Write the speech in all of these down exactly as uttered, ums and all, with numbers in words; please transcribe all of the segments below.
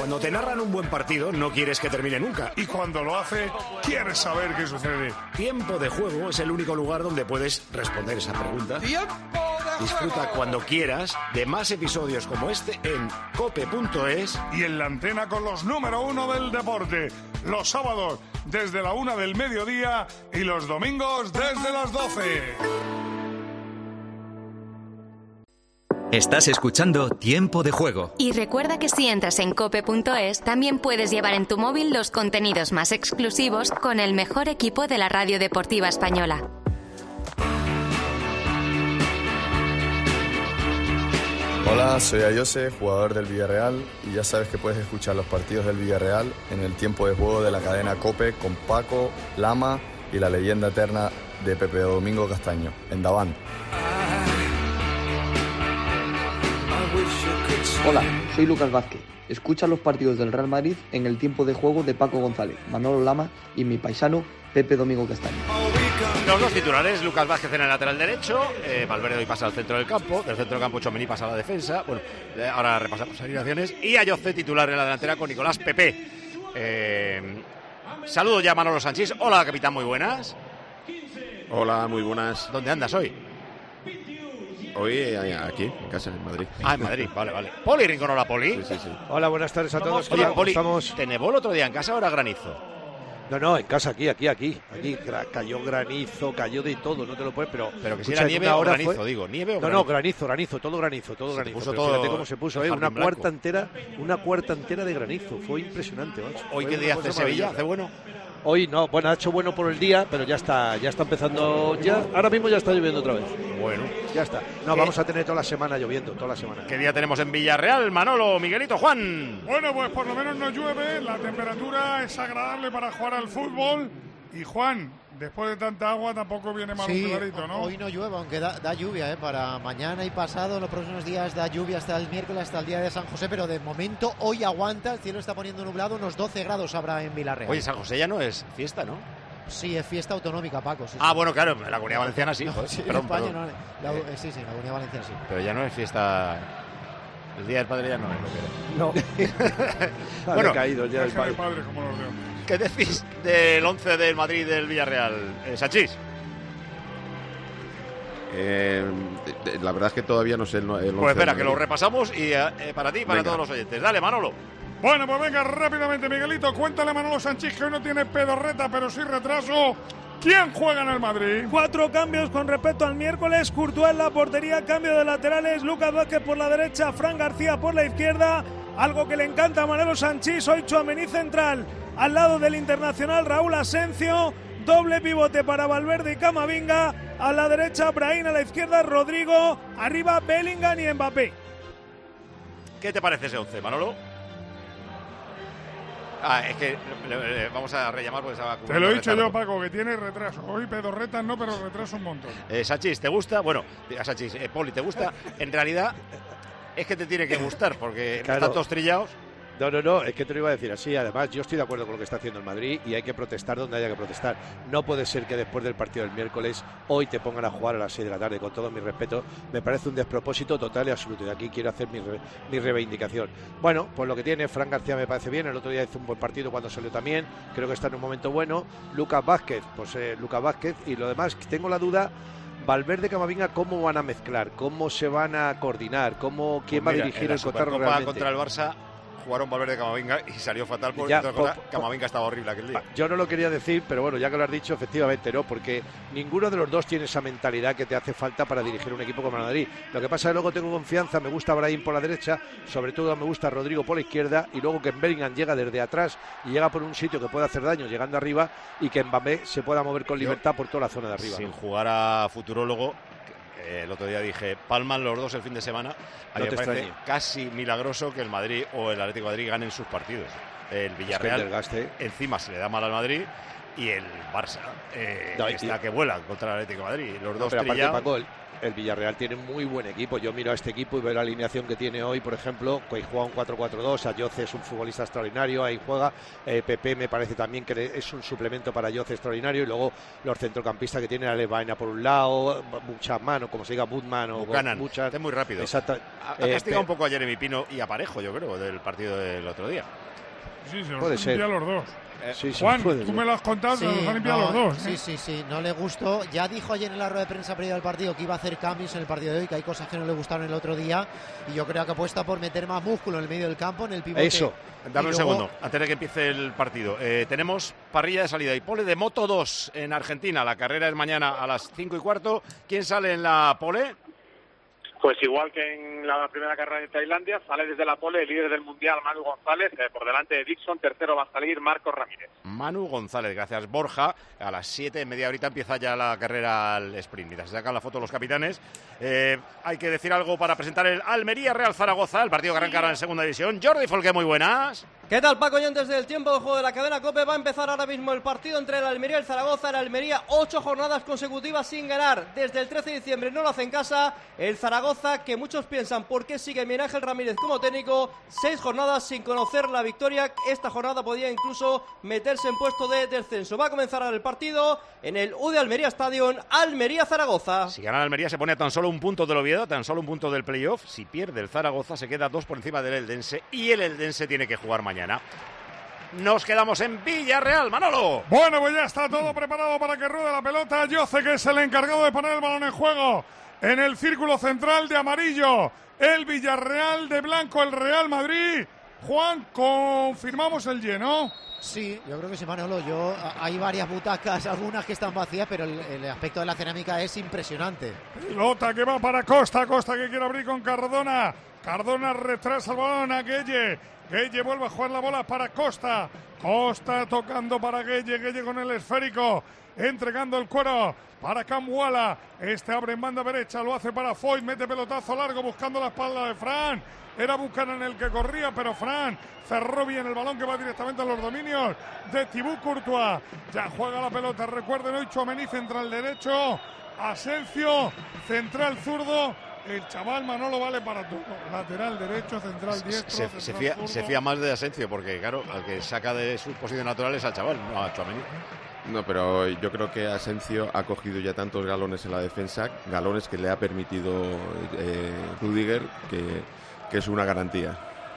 Cuando te narran un buen partido, no quieres que termine nunca. Y cuando lo hace, quieres saber qué sucede. Tiempo de Juego es el único lugar donde puedes responder esa pregunta. ¡Tiempo de Juego! Disfruta cuando quieras de más episodios como este en cope punto es. Y en la antena con los número uno del deporte. Los sábados desde la una del mediodía y los domingos desde las doce. Estás escuchando Tiempo de Juego. Y recuerda que si entras en cope punto es, también puedes llevar en tu móvil los contenidos más exclusivos con el mejor equipo de la radio deportiva española. Hola, soy Ayose, jugador del Villarreal, y ya sabes que puedes escuchar los partidos del Villarreal en el Tiempo de Juego de la cadena COPE con Paco, Lama y la leyenda eterna de Pepe Domingo Castaño, en Davant. Hola, soy Lucas Vázquez. Escucha los partidos del Real Madrid en el Tiempo de Juego de Paco González, Manolo Lama y mi paisano Pepe Domingo Castaño. Los dos titulares, Lucas Vázquez en el lateral derecho, eh, Valverde hoy pasa al centro del campo, del centro del campo Tchouaméni pasa a la defensa, bueno, eh, ahora repasamos alineaciones, y Ayoce titular en la delantera con Nicolás Pepe. Eh, saludo ya a Manolo Sanchís. Hola, capitán, muy buenas. Hola, muy buenas. ¿Dónde andas hoy? Hoy aquí, en casa, en Madrid. Ah, en Madrid, vale, vale. Poli Rincón, hola, Poli. Sí, sí, sí. Hola, buenas tardes a todos. Oye, Hola, Poli, estamos... ¿te nevó el otro día en casa o era granizo? No, no, en casa, aquí, aquí, aquí. Aquí gra- cayó granizo, cayó de todo, no te lo puedes, pero... Pero que si escucha, era nieve una o hora granizo, fue... digo, nieve o No, granizo. no, granizo, granizo, todo granizo, todo Se te granizo. puso Pero todo fíjate cómo se puso, el ¿eh? jardín Una blanco. cuarta entera, una cuarta entera de granizo. Fue impresionante, macho. ¿Hoy Fue qué una día cosa hace Sevilla? maravillosa. ¿Hace bueno? Hoy no, bueno, ha hecho bueno por el día, pero ya está, ya está empezando, ya, ahora mismo ya está lloviendo otra vez. Bueno, ya está. No, ¿Qué? vamos a tener toda la semana lloviendo, toda la semana. ¿Qué día tenemos en Villarreal, Manolo, Miguelito, Juan? Bueno, pues por lo menos no llueve, la temperatura es agradable para jugar al fútbol. Y Juan, después de tanta agua tampoco viene mal Sí, un clarito, ¿no? Hoy no llueve, aunque da, da lluvia, ¿eh? Para mañana y pasado, los próximos días da lluvia hasta el miércoles, hasta el día de San José, pero de momento hoy aguanta, el cielo está poniendo nublado, unos doce grados habrá en Villarreal. Oye, San José ya no es fiesta, ¿no? Sí, es fiesta autonómica, Paco. Sí, Ah, sí. bueno, claro, en la Comunidad Valenciana sí. No, joder, sí, en perdón, España perdón. no. La- eh, sí, sí, en la Comunidad Valenciana sí. Pero ya no es fiesta. El Día del Padre ya no es lo que era. No. Bueno, Ha caído el día del Deja de padre. padre como los leones. ¿qué decís del once del Madrid del Villarreal? Eh, Sanchís. Eh, de- de- la verdad es que todavía no sé el, el once Pues espera, del que lo Madrid. repasamos y eh, eh, para ti y para Venga. todos los oyentes. Dale, Manolo. Bueno, pues venga, rápidamente, Miguelito, cuéntale a Manolo Sanchís que hoy no tiene pedorreta, pero sí retraso. ¿Quién juega en el Madrid? Cuatro cambios con respecto al miércoles. Courtois en la portería, cambio de laterales. Lucas Vázquez por la derecha, Fran García por la izquierda. Algo que le encanta a Manolo Sanchís. Hoy Tchouaméni central al lado del internacional Raúl Asencio. Doble pivote para Valverde y Camavinga. A la derecha Brahim, a la izquierda Rodrigo. Arriba Bellingham y Mbappé. ¿Qué te parece ese once, Manolo? Ah, es que le- le- vamos a rellamar porque estaba Te lo he dicho yo, Paco, que tiene retraso. Hoy pedorretas no, pero retraso un montón. Eh, Sanchís, ¿te gusta? Bueno, a Sanchís, eh, Poli, ¿te gusta? En realidad es que te tiene que gustar porque Claro. están todos trillados. No, no, no, es que te lo iba a decir así. Además, yo estoy de acuerdo con lo que está haciendo el Madrid y hay que protestar donde haya que protestar. No puede ser que después del partido del miércoles hoy te pongan a jugar a las seis de la tarde, con todo mi respeto. Me parece un despropósito total y absoluto. Y aquí quiero hacer mi, re- mi reivindicación. Bueno, pues lo que tiene, Fran García me parece bien. El otro día hizo un buen partido cuando salió también. Creo que está en un momento bueno. Lucas Vázquez, pues eh, Lucas Vázquez. Y lo demás, tengo la duda. Valverde, Camavinga, ¿cómo van a mezclar? ¿Cómo se van a coordinar? ¿Cómo, ¿Quién Pues va mira, a dirigir en la el cotarro Supercopa realmente? contra el Barça jugaron Valverde y Camavinga y salió fatal porque Ya, otra po- cosa, po- Camavinga estaba horrible aquel día. Yo no lo quería decir, pero bueno, ya que lo has dicho, efectivamente no, porque ninguno de los dos tiene esa mentalidad que te hace falta para dirigir un equipo como el Madrid. Lo que pasa es que luego tengo confianza, me gusta Brahim por la derecha, sobre todo me gusta Rodrigo por la izquierda, y luego que Bellingham llega desde atrás y llega por un sitio que puede hacer daño llegando arriba, y que Mbappé se pueda mover con Yo, libertad por toda la zona de arriba. Sin ¿no? jugar a futurólogo, eh, el otro día dije, palman los dos el fin de semana. A mí No me te parece extrañe. casi milagroso que el Madrid o el Atlético de Madrid ganen sus partidos. El Villarreal el desgaste. encima se le da mal al Madrid y el Barça eh, No, y- está que vuela contra el Atlético de Madrid. Los No, dos pero aparte, trillados. Paco, el, el Villarreal tiene muy buen equipo. Yo miro a este equipo y veo la alineación que tiene hoy, por ejemplo, que ahí juega un cuatro cuatro dos, Ayoce es un futbolista extraordinario, ahí juega, eh, Pepe me parece también que es un suplemento para Ayoce extraordinario, y luego los centrocampistas que tienen a Levaina por un lado, Buchman o como se diga, Budman o Buchanan, Buchan. es muy rápido. Exacto. Ha, ha Eh, castigado pe- un poco a Jeremy Pino y a Parejo, yo creo, del partido del otro día. Sí, se los Puede han ser. limpiado los dos. Eh, Sí, sí, Juan, puede tú ser. me lo has contado, se los han limpiado no, los dos. sí, ¿eh? sí, sí, no le gustó. Ya dijo ayer en la rueda de prensa previa al partido que iba a hacer cambios en el partido de hoy, que hay cosas que no le gustaron el otro día, y yo creo que apuesta por meter más músculo en el medio del campo, en el pivote. Eso. Dame un Y luego- segundo, antes de que empiece el partido. Eh, tenemos parrilla de salida y pole de Moto dos en Argentina. La carrera es mañana a las cinco y cuarto. ¿Quién sale en la pole? Pues igual que en la primera carrera de Tailandia, sale desde la pole el líder del Mundial, Manu González, eh, por delante de Dixon, tercero va a salir Marcos Ramírez. Manu González, gracias Borja. A las siete, en media horita, empieza ya la carrera al sprint. Mientras se sacan la foto los capitanes, eh, hay que decir algo para presentar el Almería Real Zaragoza, el partido que arrancará en segunda división. Jordi Folqué, muy buenas. ¿Qué tal, Paco? Y antes del tiempo de juego de la cadena COPE va a empezar ahora mismo el partido entre el Almería y el Zaragoza. El Almería, ocho jornadas consecutivas sin ganar. Desde el trece de diciembre no lo hace en casa. El Zaragoza, que muchos piensan por qué sigue Miguel Ángel Ramírez como técnico, seis jornadas sin conocer la victoria. Esta jornada podía incluso meterse en puesto de descenso. Va a comenzar ahora el partido en el U de Almería Stadium, Almería-Zaragoza. Si gana el Almería se pone a tan solo un punto del Oviedo, tan solo un punto del playoff. Si pierde el Zaragoza se queda dos por encima del Eldense y el Eldense tiene que jugar mañana. Nos quedamos en Villarreal, Manolo. Bueno, pues ya está todo preparado para que ruede la pelota. Yoce, que es el encargado de poner el balón en juego en el círculo central de amarillo. El Villarreal, de blanco el Real Madrid. Juan, confirmamos el lleno. Sí, yo creo que sí, Manolo. Yo, a- hay varias butacas, algunas que están vacías, pero el, el aspecto de la cerámica es impresionante. Pelota que va para Costa, Costa que quiere abrir con Cardona. Cardona retrasa el balón a Gueye. Gueye vuelve a jugar la bola para Costa. Costa tocando para Gueye. Gueye con el esférico. Entregando el cuero para Cambuala. Este abre en banda derecha. Lo hace para Foy. Mete pelotazo largo buscando la espalda de Fran. Era Buchanan el que corría, pero Fran cerró bien el balón que va directamente a los dominios de Thibaut Courtois. Ya juega la pelota. Recuerden hoy Tchouaméni central derecho. Asensio central zurdo. El chaval Manolo vale para todo. Lateral derecho, central diestro. Se, central se fía, zurdo. se fía más de Asensio porque, claro, al que saca de su posición natural es al chaval, no a Tchouaméni. No, pero yo creo que Asensio ha cogido ya tantos galones en la defensa, galones que le ha permitido eh, Rüdiger, que, que es una garantía.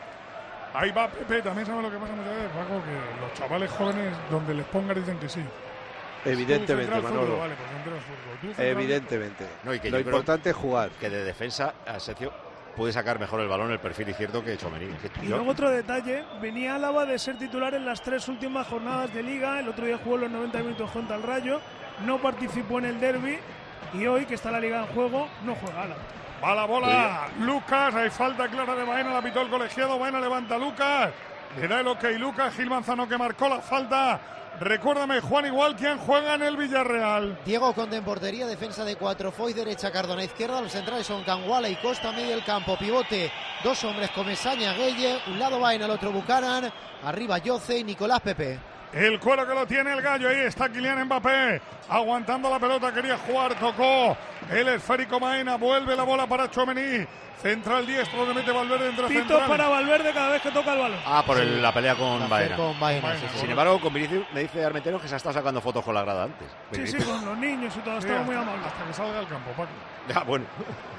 Ahí va Pepe, también sabe lo que pasa muchas veces, Paco, que los chavales jóvenes donde les pongan dicen que sí. Evidentemente, Tú, central Manolo. zurdo, vale, pues central zurdo. Tú, central Evidentemente. No, y que Lo yo creo importante es jugar. Que de defensa, Asensio puede sacar mejor el balón el perfil izquierdo que Tchouaméni. Y luego otro detalle, venía Álava de ser titular en las tres últimas jornadas de Liga, el otro día jugó los noventa minutos contra el Rayo, no participó en el derbi y hoy, que está la Liga en juego, no juega Álava. Va la bola, Lucas, hay falta clara de Baena, la pitó el colegiado, Baena levanta a Lucas, le da el ok Lucas, Gil Manzano que marcó la falta. Recuérdame, Juan, igual, ¿quién juega en el Villarreal? Diego Conde en portería, defensa de cuatro, Foy derecha, Cardona izquierda, los centrales son Canguala y Costa, medio del campo, pivote, dos hombres, Comesaña, Gueye, un lado Baena, el otro Buchanan, arriba Yoce y Nicolás Pepe. El cuero que lo tiene el gallo, ahí está Kylian Mbappé, aguantando la pelota, quería jugar, tocó el esférico Baena, vuelve la bola para Tchouaméni, central diestro, donde mete Valverde entre Pito centrales. para Valverde cada vez que toca el balón. Ah, por el- la pelea con Baena. Con Baena, sí, sí. Sin embargo, con Vinicius me dice Armenteros que se ha estado sacando fotos con la grada antes. Sí, sí, Vinicius. con los niños y todo, Sí, estaba hasta- muy amable. Hasta que salga al campo, Paco. Ya, bueno.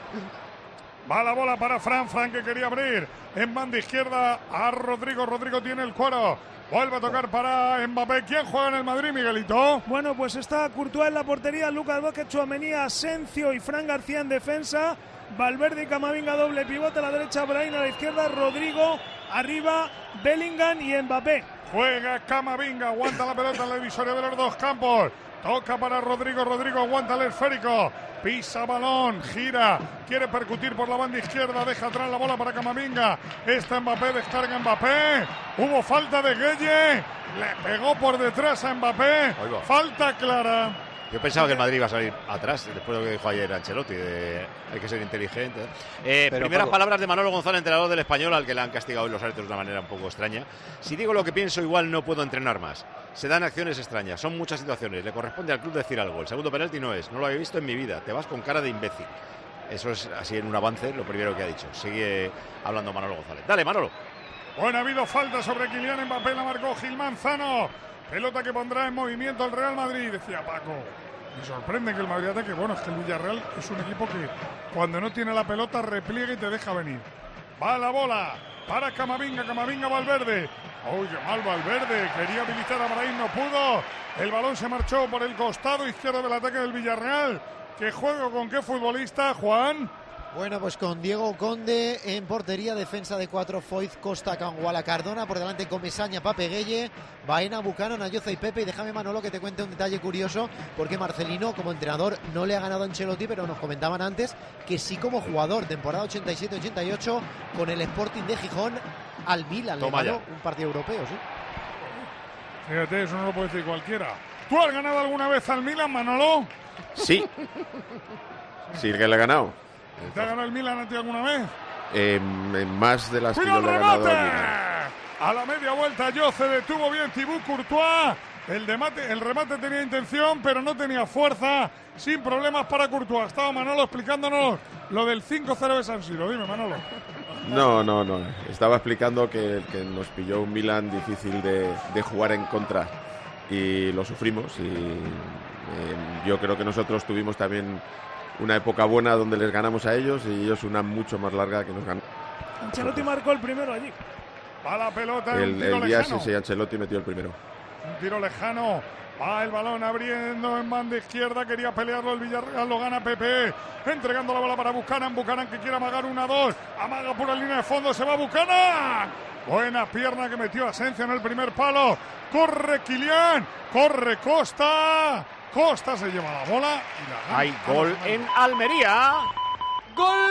Va la bola para Fran, Fran que quería abrir en banda izquierda a Rodrigo, Rodrigo tiene el cuero, vuelve a tocar para Mbappé. ¿Quién juega en el Madrid, Miguelito? Bueno, pues está Courtois en la portería, Lucas Vázquez, Tchouaméni, Asensio y Fran García en defensa, Valverde y Camavinga doble pivote a la derecha, Brahim a la izquierda, Rodrigo arriba, Bellingham y Mbappé. Juega Camavinga, aguanta la pelota en la divisoria de los dos campos. Toca para Rodrigo, Rodrigo aguanta el esférico. Pisa balón, gira, quiere percutir por la banda izquierda, deja atrás la bola para Camavinga. Está Mbappé, descarga Mbappé. Hubo falta de Gueye, le pegó por detrás a Mbappé. Falta clara. Yo pensaba que el Madrid iba a salir atrás después de lo que dijo ayer Ancelotti, de hay que ser inteligente. Eh, primeras Paco. palabras de Manolo González, entrenador del Español, al que le han castigado hoy los árbitros de una manera un poco extraña. Si digo lo que pienso, igual no puedo entrenar más. Se dan acciones extrañas, son muchas situaciones. Le corresponde al club decir algo. El segundo penalti no es, no lo había visto en mi vida. Te vas con cara de imbécil. Eso es así en un avance, lo primero que ha dicho. Sigue hablando Manolo González. Dale, Manolo. Bueno, ha habido falta sobre Kylian Mbappé, la marcó Gil Manzano. Pelota que pondrá en movimiento el Real Madrid, decía Paco. Me sorprende que el Madrid ataque. Bueno, es que el Villarreal es un equipo que cuando no tiene la pelota repliega y te deja venir. Va la bola para Camavinga, Camavinga Valverde. ¡Uy, qué mal Valverde! Quería habilitar a Brahim, no pudo. El balón se marchó por el costado izquierdo del ataque del Villarreal. ¿Qué juego con qué futbolista, Juan? Bueno, pues con Diego Conde en portería, defensa de cuatro, Foyth, Costa, Canguala, Cardona, por delante Comesaña, Pape Gueye, Baena, Buchanan, Ayoce y Pepe. Y déjame, Manolo, que te cuente un detalle curioso, porque Marcelino como entrenador no le ha ganado a Ancelotti, pero nos comentaban antes que sí como jugador, temporada ochenta y siete ochenta y ocho con el Sporting de Gijón al Milan. Toma le ya. ganó un partido europeo, sí. Fíjate, eso no lo puede decir cualquiera. ¿Tú has ganado alguna vez al Milan, Manolo? Sí. Sí, que le he ganado. ¿Te ha ganado el Milan a ti alguna vez? Eh, más de las que yo le he remate! ganado al Milan. A la media vuelta, Jose detuvo bien Thibaut Courtois. El, demate, el remate tenía intención, pero no tenía fuerza. Sin problemas para Courtois. Estaba Manolo explicándonos lo del cinco cero de San Siro. Dime, Manolo. No, no, no. Estaba explicando que, que nos pilló un Milan difícil de, de jugar en contra. Y lo sufrimos. Y eh, yo creo que nosotros tuvimos también una época buena donde les ganamos a ellos y ellos una mucho más larga que nos ganó. Ancelotti marcó el primero allí. Va la pelota. El, el día sí, sí, Ancelotti metió el primero. Un tiro lejano. Va el balón abriendo en banda izquierda. Quería pelearlo el Villarreal. Lo gana Pepe. Entregando la bola para Buchanan. Buchanan que quiere amagar una dos. Amaga por la línea de fondo. Se va Buchanan. Buena pierna que metió Asensio en el primer palo. Corre Kylian. Corre Costa. Costa se lleva la bola y la gana. Hay gol en Almería. ¡Gol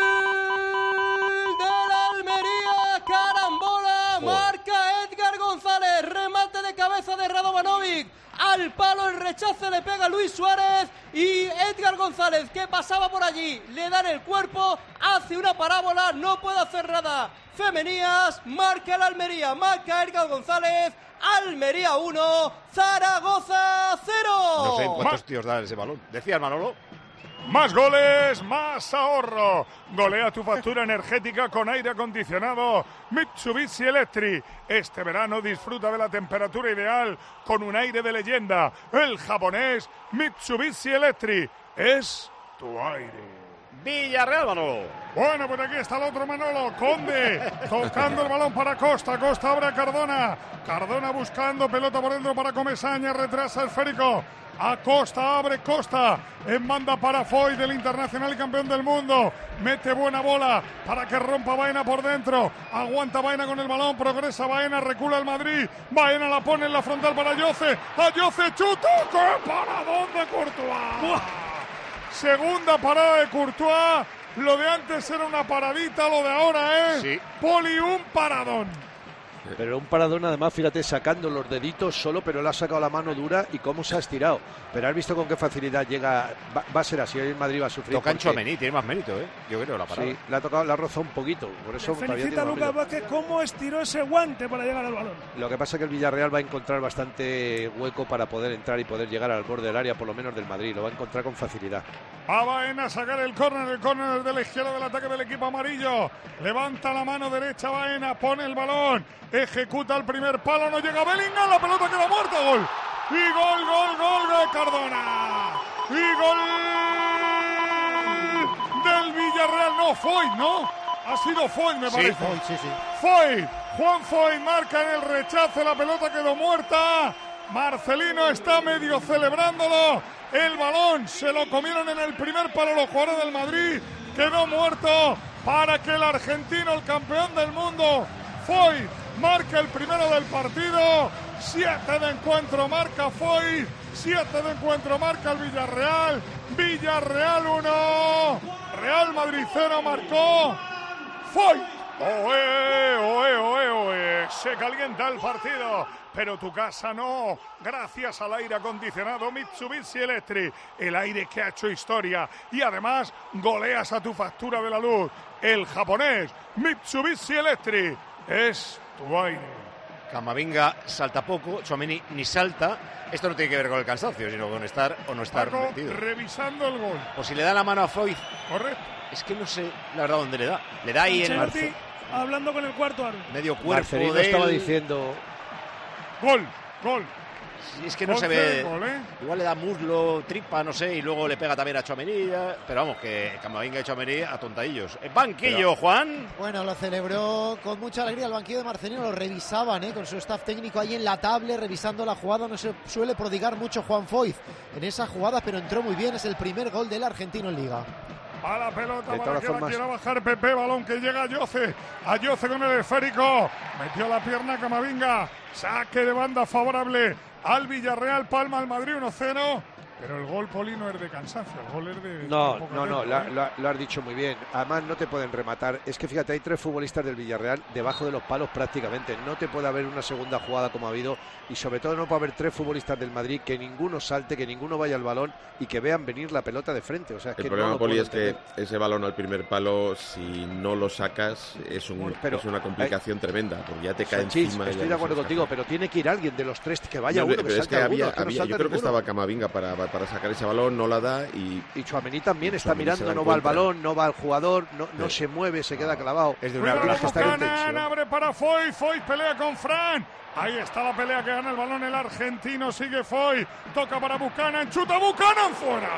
del Almería! ¡Carambola! Marca Edgar González. Remate de cabeza de Radovanovic. Al palo el rechace le pega Luis Suárez. Y Edgar González, que pasaba por allí, le da en el cuerpo. Hace una parábola. No puede hacer nada. Femenías. Marca el Almería. Marca Edgar González. Almería uno, Zaragoza cero. No sé cuántos tíos da ese balón. Decía el Manolo. Más goles, más ahorro. Golea tu factura energética con aire acondicionado Mitsubishi Electric. Este verano disfruta de la temperatura ideal con un aire de leyenda. El japonés Mitsubishi Electric es tu aire. Villarreal, Manolo. Bueno, pues aquí está el otro Manolo, Conde, tocando el balón para Costa, Costa abre a Cardona, Cardona buscando pelota por dentro para Comesaña, retrasa el esférico, a Costa, abre Costa, en banda para Foyth, del internacional y campeón del mundo, mete buena bola para que rompa Baena por dentro, aguanta Baena con el balón, progresa Baena, recula el Madrid, Baena la pone en la frontal para Jose, a Jose chuta, ¡qué paradón de Courtois! Segunda parada de Courtois. Lo de antes era una paradita, lo de ahora es sí. Poli, un paradón. Pero un paradón, además, fíjate, sacando los deditos solo, pero le ha sacado la mano dura y cómo se ha estirado. Pero has visto con qué facilidad llega. Va, va a ser así, hoy el Madrid va a sufrir. Toca en Tchouaméni, tiene más mérito, ¿eh? Yo creo, la parada. Sí, le ha tocado, le ha rozado un poquito. Por eso Le felicita a Lucas Vázquez cómo estiró ese guante para llegar al balón. Lo que pasa es que el Villarreal va a encontrar bastante hueco para poder entrar y poder llegar al borde del área, por lo menos del Madrid. Lo va a encontrar con facilidad. Va Baena a sacar el córner, el córner de la izquierda del ataque del equipo amarillo. Levanta la mano derecha Baena, pone el balón, ejecuta el primer palo, no llega Bellingham, la pelota queda muerta, gol. Y gol, gol, gol de Cardona. Y gol del Villarreal. No, Foyth, ¿no? Ha sido Foyth, me parece. Sí, Foyth, sí, sí. Foyth, Juan Foyth marca en el rechace, la pelota quedó muerta. Marcelino está medio celebrándolo. El balón se lo comieron en el primer palo los jugadores del Madrid. Quedó muerto para que el argentino, el campeón del mundo, Foyth, marca el primero del partido. Siete de encuentro marca Foyth. Siete de encuentro marca el Villarreal. Villarreal uno. Real Madrid cero marcó Foyth. Oe, oe, oe, oe. Se calienta el partido, pero tu casa no. Gracias al aire acondicionado Mitsubishi Electric, el aire que ha hecho historia y además goleas a tu factura de la luz. El japonés Mitsubishi Electric es tu aire. Camavinga salta poco, Tchouaméni ni salta. Esto no tiene que ver con el cansancio, sino con estar o no estar Paco, metido. revisando el gol. Pues si le da la mano a Foyth. Correcto. Es que no sé la verdad dónde le da. Le da ahí en el Ancelotti hablando con el cuarto árbitro. medio cuerpo Marcelino de él. estaba diciendo... Gol, gol. Sí, es que no Once se ve. gol, ¿eh? Igual le da muslo, tripa, no sé, y luego le pega también a Tchouaméni. Pero vamos, que Camavinga y Tchouaméni a tontadillos. El banquillo, Pero, Juan. Bueno, lo celebró con mucha alegría el banquillo de Marcelino, lo revisaban ¿eh? con su staff técnico ahí en la tablet, revisando la jugada. No se suele prodigar mucho Juan Foyth en esas jugadas, pero entró muy bien. Es el primer gol del argentino en Liga. A la pelota De para todas que la formas- quiera bajar Pepe, balón que llega a Yoce, a Yoce con el esférico, metió la pierna Camavinga, saque de banda favorable al Villarreal, palma al Madrid uno cero, pero el gol, Poli, no es de cansancio, el gol es de... No, poco no, no, tiempo, la- ¿eh? la- lo has dicho muy bien. Además no te pueden rematar. Es que fíjate, hay tres futbolistas del Villarreal debajo de los palos prácticamente. No te puede haber una segunda jugada como ha habido y sobre todo no puede haber tres futbolistas del Madrid que ninguno salte, que ninguno vaya al balón y que vean venir la pelota de frente. O sea, es El que problema, no lo Poli, puedo es que entender. ese balón al primer palo, si no lo sacas, es, un, Pero, es una complicación tremenda, porque ya te cae Sanchís, encima. y ya estoy no de acuerdo sabes qué contigo, hacer. pero tiene que ir alguien de los tres que vaya No, uno, pero que es salte que alguno, había, es que no había- salta yo creo que ninguno. estaba Camavinga para, para sacar ese balón, no la da y... Y Tchouaméni también y está Tchouaméni se mirando, la no va al encuentra. balón, no va al jugador, no, no se mueve, se queda clavado. Es de Cuidado, una Tienes que estar en Buchanan, tensión. abre para Foyth, Foyth pelea con Fran. Ahí está la pelea que gana el balón el argentino, sigue Foyth, toca para Buchanan, chuta Buchanan fuera.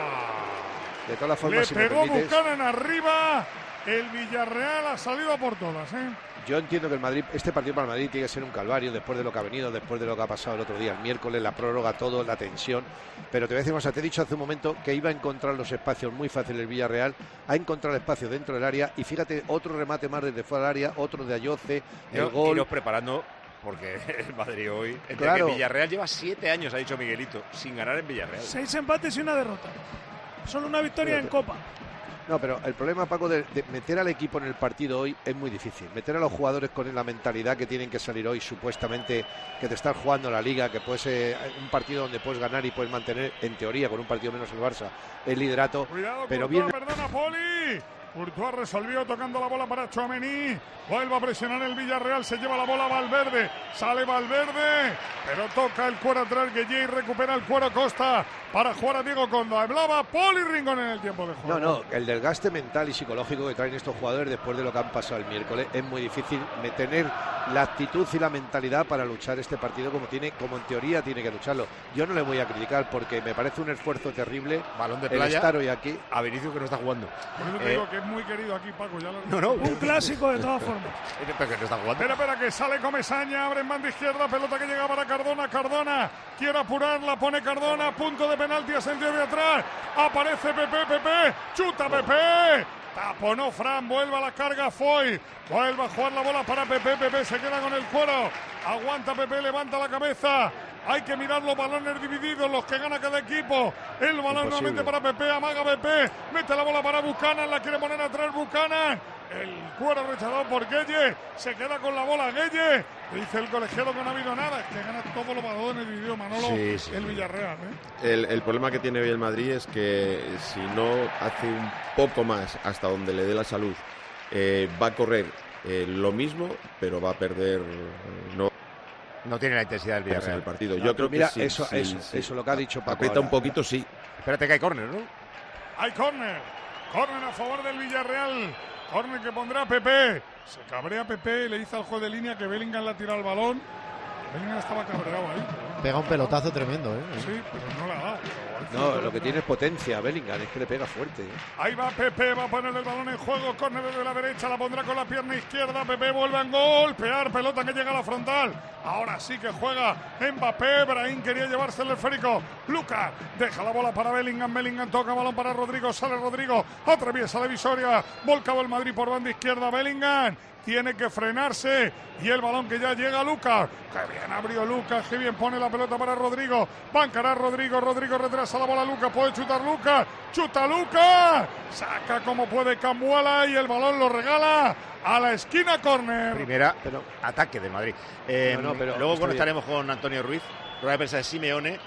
De todas las Le formas, si me pegó permites, Buchanan arriba, el Villarreal ha salido a por todas, ¿eh? yo entiendo que el Madrid, este partido para el Madrid tiene que ser un calvario después de lo que ha venido, después de lo que ha pasado el otro día, el miércoles, la prórroga, todo, la tensión. Pero te voy a decir una cosa, te he dicho hace un momento que iba a encontrar los espacios muy fácil el Villarreal, ha encontrado el espacio dentro del área y fíjate, otro remate más desde fuera del área, otro de Ayoce, el Yo- gol. Iros preparando, porque el Madrid hoy. Entre Claro. que Villarreal lleva siete años, ha dicho Miguelito, sin ganar en Villarreal. Seis empates y una derrota. Solo una victoria en Copa. No, pero el problema, Paco, de, de meter al equipo en el partido hoy es muy difícil. Meter a los jugadores con la mentalidad que tienen que salir hoy, supuestamente que te estás jugando la Liga, que puede ser un partido donde puedes ganar y puedes mantener, en teoría, con un partido menos el Barça, el liderato. Cuidado, Pero Courtois, bien. perdona, Poli. Courtois resolvió tocando la bola para Tchouaméni. Vuelve a presionar el Villarreal, se lleva la bola Valverde. Sale Valverde, pero toca el cuero atrás Gueye y recupera el cuero Costa para jugar a Diego Conda. Hablaba Poli Rincón en el tiempo de juego. No, no, el desgaste mental y psicológico que traen estos jugadores después de lo que han pasado el miércoles es muy difícil tener la actitud y la mentalidad para luchar este partido como tiene, como en teoría tiene que lucharlo. Yo no le voy a criticar porque me parece un esfuerzo terrible Balón de el playa estar hoy aquí. a Vinicius que no está jugando. Por eso te Eh, digo que es muy querido aquí, Paco. Ya lo No, no. Un clásico de todas formas. Pero que no está jugando. Espera, espera, que sale Comesaña, abre en banda izquierda, pelota que llega para Cardona, Cardona, quiere apurarla, pone Cardona, punto de penalti, ascendió de atrás, aparece Pepe, Pepe, chuta Pepe, taponó Fran, vuelve a la carga Foyth, vuelve a jugar la bola para Pepe, Pepe se queda con el cuero, aguanta Pepe, levanta la cabeza, hay que mirar los balones divididos, los que gana cada equipo, el balón Imposible. nuevamente para Pepe, amaga Pepe, mete la bola para Buchanan, la quiere poner atrás Buchanan, el cuero rechazado por Gueye, se queda con la bola Gueye, dice el colegiado que no ha habido nada, es que gana todos los balones divididos Manolo, Sí, sí, el sí. Villarreal, ¿eh? El, el problema que tiene hoy el Madrid es que si no hace un poco más hasta donde le dé la salud, eh, va a correr eh, lo mismo, pero va a perder eh, no No tiene la intensidad del en el Villarreal. partido. No, Yo pero creo mira, que sí, eso, sí, eso, sí. eso lo que ha dicho Paco. Aprieta ahora. un poquito, sí. Espérate que hay córner, ¿no? Hay córner, córner a favor del Villarreal, córner que pondrá Pepe, se cabrea Pepe y le dice al juez de línea que Bellingham le ha tirado el balón, Bellingham estaba cabreado ahí, Pega un pelotazo tremendo, ¿eh? sí, pero no le ha dado. No, lo que tiene es potencia, Bellingham, es que le pega fuerte. Ahí va Pepe, va a poner el balón en juego, córner desde la derecha, la pondrá con la pierna izquierda, Pepe vuelve a golpear, pelota que llega a la frontal, ahora sí que juega Mbappé, Brahim quería llevarse el esférico, Lucas deja la bola para Bellingham, Bellingham toca balón para Rodrigo, sale Rodrigo, atraviesa la divisoria, volcaba el Madrid por banda izquierda, Bellingham, tiene que frenarse. Y el balón que ya llega a Lucas. ¡Qué bien abrió Lucas! ¡Qué bien pone la pelota para Rodrigo! Va a encarar Rodrigo. Rodrigo retrasa la bola a Lucas. Puede chutar Lucas. ¡Chuta Lucas! Saca como puede Cambuala y el balón lo regala a la esquina, córner. Primera, pero ataque de Madrid. Eh, no, no, pero luego conectaremos con Antonio Ruiz, rueda de prensa de Simeone.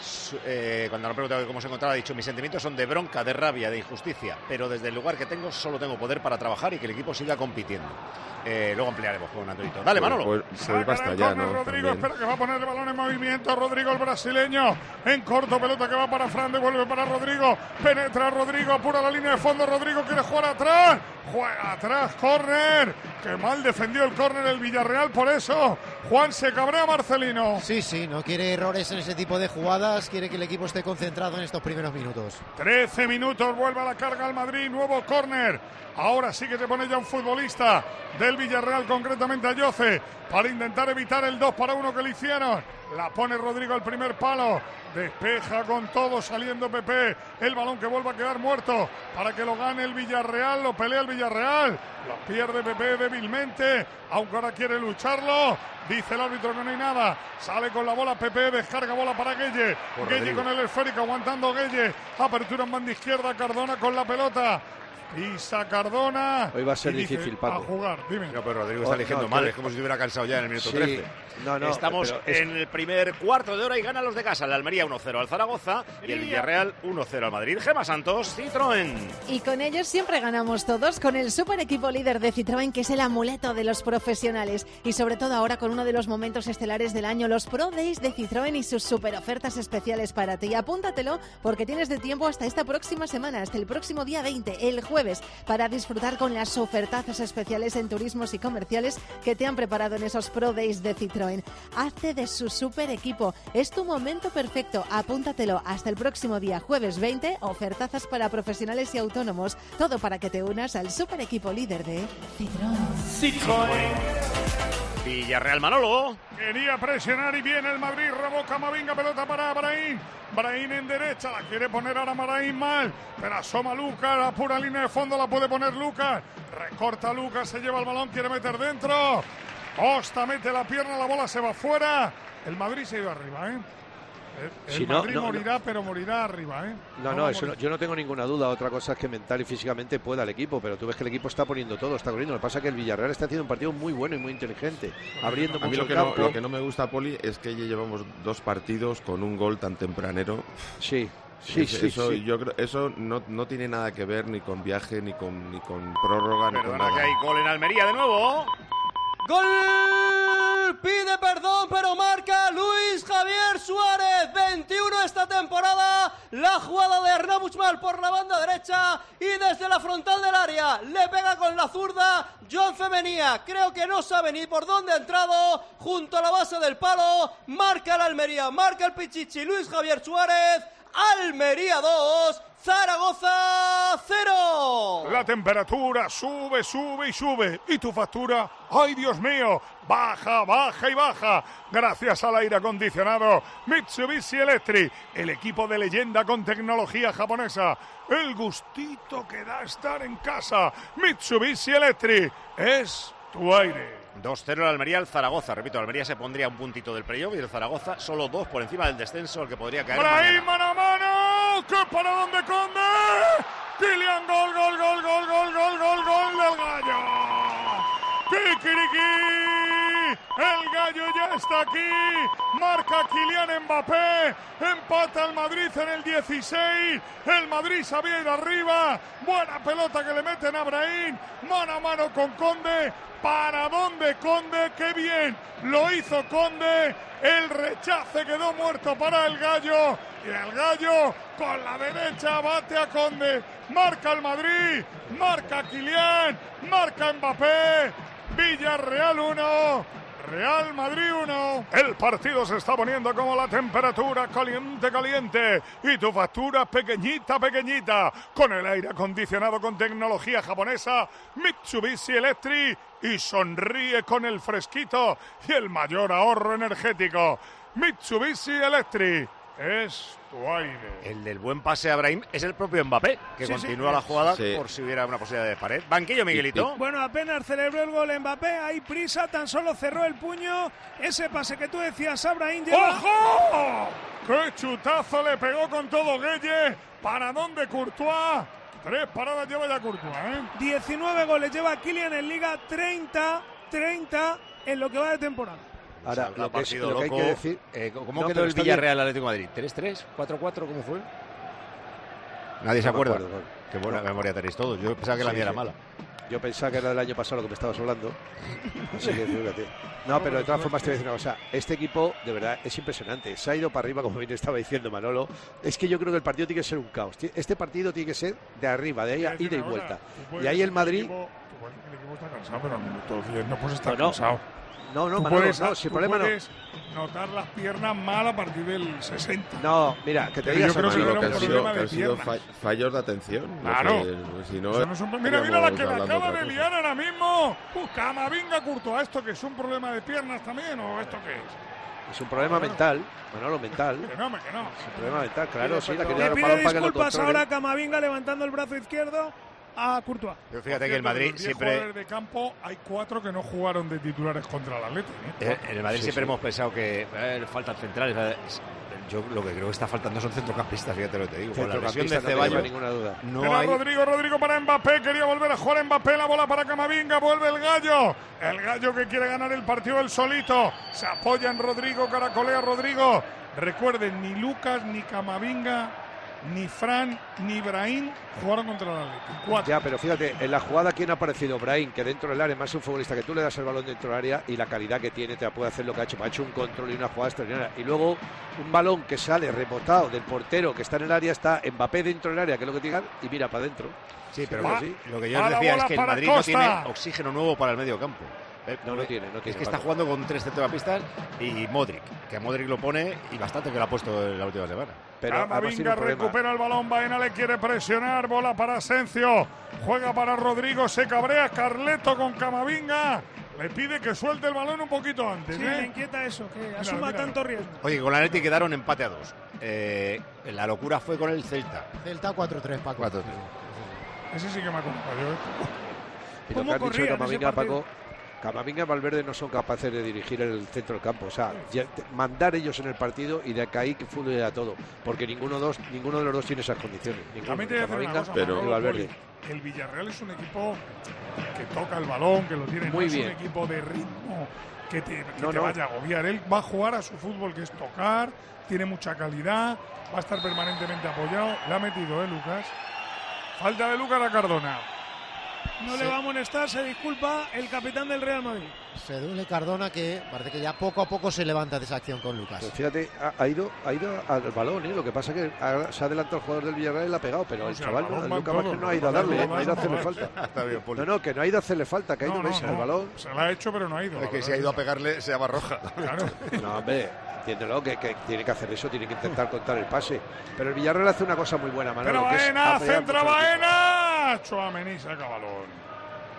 Eh, cuando le han preguntado cómo se encontraba, ha dicho: mis sentimientos son de bronca, de rabia, de injusticia, pero desde el lugar que tengo solo tengo poder para trabajar y que el equipo siga compitiendo. Eh, luego ampliaremos con Antonito. Dale, Manolo. Pues, pues, pues basta ya, ¿no? Rodrigo, También. espera que va a poner el balón en movimiento. Rodrigo, el brasileño, en corto, pelota que va para Fran, devuelve para Rodrigo. Penetra Rodrigo, apura la línea de fondo. Rodrigo quiere jugar atrás. Juega atrás, córner. Qué mal defendió el córner el Villarreal, por eso Juan se cabrea, Marcelino. Sí, sí, no quiere errores en ese tipo de jugadas. Quiere que el equipo esté concentrado en estos primeros minutos. trece minutos, vuelve a la carga el Madrid, nuevo córner. Ahora sí que se pone ya un futbolista del Villarreal, concretamente a Yoce, para intentar evitar el dos para uno que le hicieron. La pone Rodrigo al primer palo. Despeja con todo, saliendo Pepe. El balón que vuelve a quedar muerto para que lo gane el Villarreal. Lo pelea el Villarreal. Lo pierde Pepe débilmente, aunque ahora quiere lucharlo. Dice el árbitro que no hay nada. Sale con la bola Pepe, descarga bola para Gueye. Gueye con el esférico, aguantando Gueye. Apertura en banda izquierda, Cardona con la pelota. Pisa Cardona. Hoy va a ser y dice, difícil, Paco. A jugar, dime. No, pero Rodrigo está Oh, eligiendo no, mal, que- es como si estuviera cansado ya en el minuto Sí. trece. No, no, Estamos pero es- en el primer cuarto de hora y ganan los de casa. El Almería uno cero al Zaragoza y el Villarreal uno cero al Madrid. Gema Santos, Citroën. Y con ellos siempre ganamos todos, con el super equipo líder de Citroën, que es el amuleto de los profesionales. Y sobre todo ahora con uno de los momentos estelares del año, los Pro Days de Citroën y sus super ofertas especiales para ti. Apúntatelo porque tienes de tiempo hasta esta próxima semana, hasta el próximo día veinte, el jueves, para disfrutar con las ofertazas especiales en turismos y comerciales que te han preparado en esos Pro Days de Citroën. Hazte de su super equipo. Es tu momento perfecto. Apúntatelo hasta el próximo día, jueves veinte, ofertazas para profesionales y autónomos. Todo para que te unas al super equipo líder de Citroën. Villarreal, Manolo. Quería presionar y viene el Madrid. Robó Camavinga, pelota para Brahim. Brahim en derecha, la quiere poner ahora Brahim mal, pero asoma Lucas, la pura línea de fondo la puede poner Lucas. Recorta Lucas, se lleva el balón, quiere meter dentro. Costa mete la pierna, la bola se va fuera. El Madrid se ha ido arriba, ¿eh? El, el Si no, Madrid no, morirá, no. pero morirá arriba, ¿eh? No, va no, a eso no- morir. yo no tengo ninguna duda. Otra cosa es que mental y físicamente pueda el equipo, pero tú ves que el equipo está poniendo todo, está corriendo. Lo que pasa es que el Villarreal está haciendo un partido muy bueno y muy inteligente, abriendo A mí mucho lo que, el no, campo. lo que no me gusta, Poli, es que ya llevamos dos partidos con un gol tan tempranero. Sí, sí, Es- sí, Eso, sí. yo creo, eso no, no tiene nada que ver ni con viaje, ni con, ni con prórroga, ni con Perdona nada. que hay gol en Almería de nuevo. ¡Gol! Pide perdón, pero marca Luis Javier Suárez. veintiuno esta temporada. La jugada de Hernán Buchmal por la banda derecha y desde la frontal del área le pega con la zurda John Femenía. Creo que no sabe ni por dónde ha entrado. Junto a la base del palo. Marca el Almería, marca el Pichichi. Luis Javier Suárez. Almería dos. Zaragoza cero. La temperatura sube, sube y sube. ¿Y tu factura? ¡Ay, Dios mío! Baja, baja y baja. Gracias al aire acondicionado Mitsubishi Electric, el equipo de leyenda con tecnología japonesa. El gustito que da estar en casa. Mitsubishi Electric es tu aire. dos cero el Almería al Zaragoza. Repito, el Almería se pondría un puntito del playoff y el Zaragoza solo dos por encima del descenso, el que podría caer Brahim, mañana. mano a mano. ¡Qué para dónde Conde! Kylian, gol, gol, gol, gol, gol, gol, gol, gol del Gallo. ¡Kikiriki! El Gallo ya está aquí. Marca Kylian Mbappé. Empata el Madrid en el dieciséis. El Madrid se había ido arriba. Buena pelota que le meten a Brahim. Mano a mano con Conde. ¿Para dónde Conde? ¡Qué bien! Lo hizo Conde. El rechace quedó muerto para el Gallo. Y el Gallo con la derecha bate a Conde. Marca el Madrid. Marca Kylian. Marca Mbappé. Villarreal uno. Real Madrid uno. El partido se está poniendo como la temperatura caliente, caliente. Y tu factura pequeñita, pequeñita. Con el aire acondicionado con tecnología japonesa Mitsubishi Electric. Y sonríe con el fresquito y el mayor ahorro energético. Mitsubishi Electric es tu aire. El del buen pase a Brahim es el propio Mbappé, que Sí, continúa sí. la jugada Sí. por si hubiera una posibilidad de pared. Banquillo, Miguelito. Bueno, apenas celebró el gol Mbappé, hay prisa, tan solo cerró el puño. Ese pase que tú decías, Abraham lleva... ¡Ojo! ¡Qué chutazo le pegó con todo Gueye! ¿Paradón de Courtois? Tres paradas lleva ya Courtois, ¿eh? diecinueve goles lleva Kylian en Liga, treinta, treinta en lo que va de temporada. Ahora, Se ha lo que, es, partido lo que hay loco. que decir... Eh, ¿Cómo No, quedó pero el está Villarreal Atlético de Madrid? ¿tres tres? ¿cuatro cuatro? ¿Cómo fue? Nadie se No me acuerda. acuerdo, no. Qué buena No. memoria tenéis todos. Yo pensaba que la Sí, mía era sí. mala. Yo pensaba que era del año pasado lo que me estabas hablando. Así que fíjate. No, pero de todas formas te voy a decir una cosa. Este equipo, de verdad, es impresionante. Se ha ido para arriba, como bien estaba diciendo Manolo. Es que yo creo que el partido tiene que ser un caos. Este partido tiene que ser de arriba, de ahí a ida y vuelta. Y ahí el Madrid... El equipo está cansado, pero al minuto diez no puedes estar No, no. cansado. No, no, Tú Manolo, puedes, no, si el tú problema no... puedes notar las piernas mal a partir del sesenta. No, mira, que te Pero digas... yo creo que Manolo, era que un han sido, problema que de han sido piernas. fa- fallos de atención. Claro. Lo que, pues, si no, Eso no es un pro- mira, mira la que me estaríamos acaba hablando de otra liar ahora mismo. Uh, Camavinga Courtois, ¿esto que es un problema de piernas también o esto qué es? Es un problema mental, Manolo, mental. Que no, que no. Es un problema mental, claro, sí, la que Le le da el pide balón para que lo disculpas controle. ahora Camavinga levantando el brazo izquierdo a Courtois. Pero fíjate Por que el cierto, Madrid de los diez siempre... jugadores de campo hay cuatro que no jugaron de titulares contra el Atlético. ¿eh? Eh, En el Madrid Sí, siempre sí. hemos pensado que eh, le faltan centrales. eh, Yo lo que creo que está faltando son centrocampistas, fíjate lo que te digo. Con la lesión de Centrocampista, no te Ceballos lleva ninguna duda. no Era hay... Rodrigo, Rodrigo para Mbappé, quería volver a jugar Mbappé, la bola para Camavinga, vuelve el gallo, el gallo que quiere ganar el partido él solito, se apoya en Rodrigo, caracolea Rodrigo, recuerden, ni Lucas, ni Camavinga, ni Fran, ni Brahim jugaron contra el Atlético, cuatro. Ya, pero fíjate, en la jugada, ¿quién ha aparecido? Brahim, que dentro del área, más un futbolista que tú le das el balón dentro del área y la calidad que tiene, te puede hacer lo que ha hecho. Ha hecho un control y una jugada extraordinaria. Y luego un balón que sale rebotado del portero que está en el área, está Mbappé dentro del área, que es lo que tiene, y mira para adentro. Sí, pero Va- lo, lo que yo va os la decía bola es que el para Madrid no Costa. tiene oxígeno nuevo para el medio campo. Eh, No lo porque tiene, no tiene, Es que está Paco. jugando con tres centrocampistas y Modric, que a Modric lo pone y bastante que lo ha puesto en la última semana. Pero además tiene Camavinga un problema. recupera el balón, Baena le quiere presionar, bola para Asensio, juega para Rodrigo, se cabrea Carleto con Camavinga, le pide que suelte el balón un poquito antes. Sí, ¿eh? me inquieta eso, que asuma mira. tanto riesgo. Oye, con la Atleti quedaron empate a dos. Eh, la locura fue con el Celta. Celta cuatro tres, Paco. cuatro tres. Ese sí que me acompañó. ¿eh? Pero ¿Cómo que has dicho corría de en ese Camavinga, partido? Paco, Camavinga y Valverde no son capaces de dirigir el centro del campo. O sea, ya- te- mandar ellos en el partido y de acá ahí que fluye a todo. Porque ninguno, dos, ninguno de los dos tiene esas condiciones. Ninguno, También te voy a decir una Camavinga cosa, pero- Manolo, y Valverde. Poli, el Villarreal es un equipo que toca el balón, que lo tiene, Muy no es bien. un equipo de ritmo que te, que No, te no. vaya a agobiar. Él va a jugar a su fútbol, que es tocar, tiene mucha calidad, va a estar permanentemente apoyado. Le ha metido, ¿eh, Lucas? Falta de Lucas a Cardona. No Sí. le va a amonestar, se disculpa el capitán del Real Madrid. Se duele Cardona, que parece que ya poco a poco se levanta de esa acción con Lucas. Pues fíjate, ha, ha ido, ha ido al balón, ¿eh? Lo que pasa es que ha- se ha adelantado el jugador del Villarreal y le ha pegado, pero O el sea, chaval, el no, balón el va en Lucas todo, Vázquez no lo ha que ido a pasa es darle, que ¿eh? no ha ido a va hacerle en falta. Está bien, Poli. No, no, que no ha ido a hacerle falta, que ha ido No, no, Messi no. al balón. Se la ha hecho, pero no ha ido. Es la que verdad si ha ido a pegarle, se llama roja. Claro. No, hombre, entiéndelo, que, que tiene que hacer eso, tiene que intentar contar el pase. Pero el Villarreal hace una cosa muy buena, Manolo, Pero que es Baena, apoyar centra mucho al equipo. Baena. Chouameni saca balón.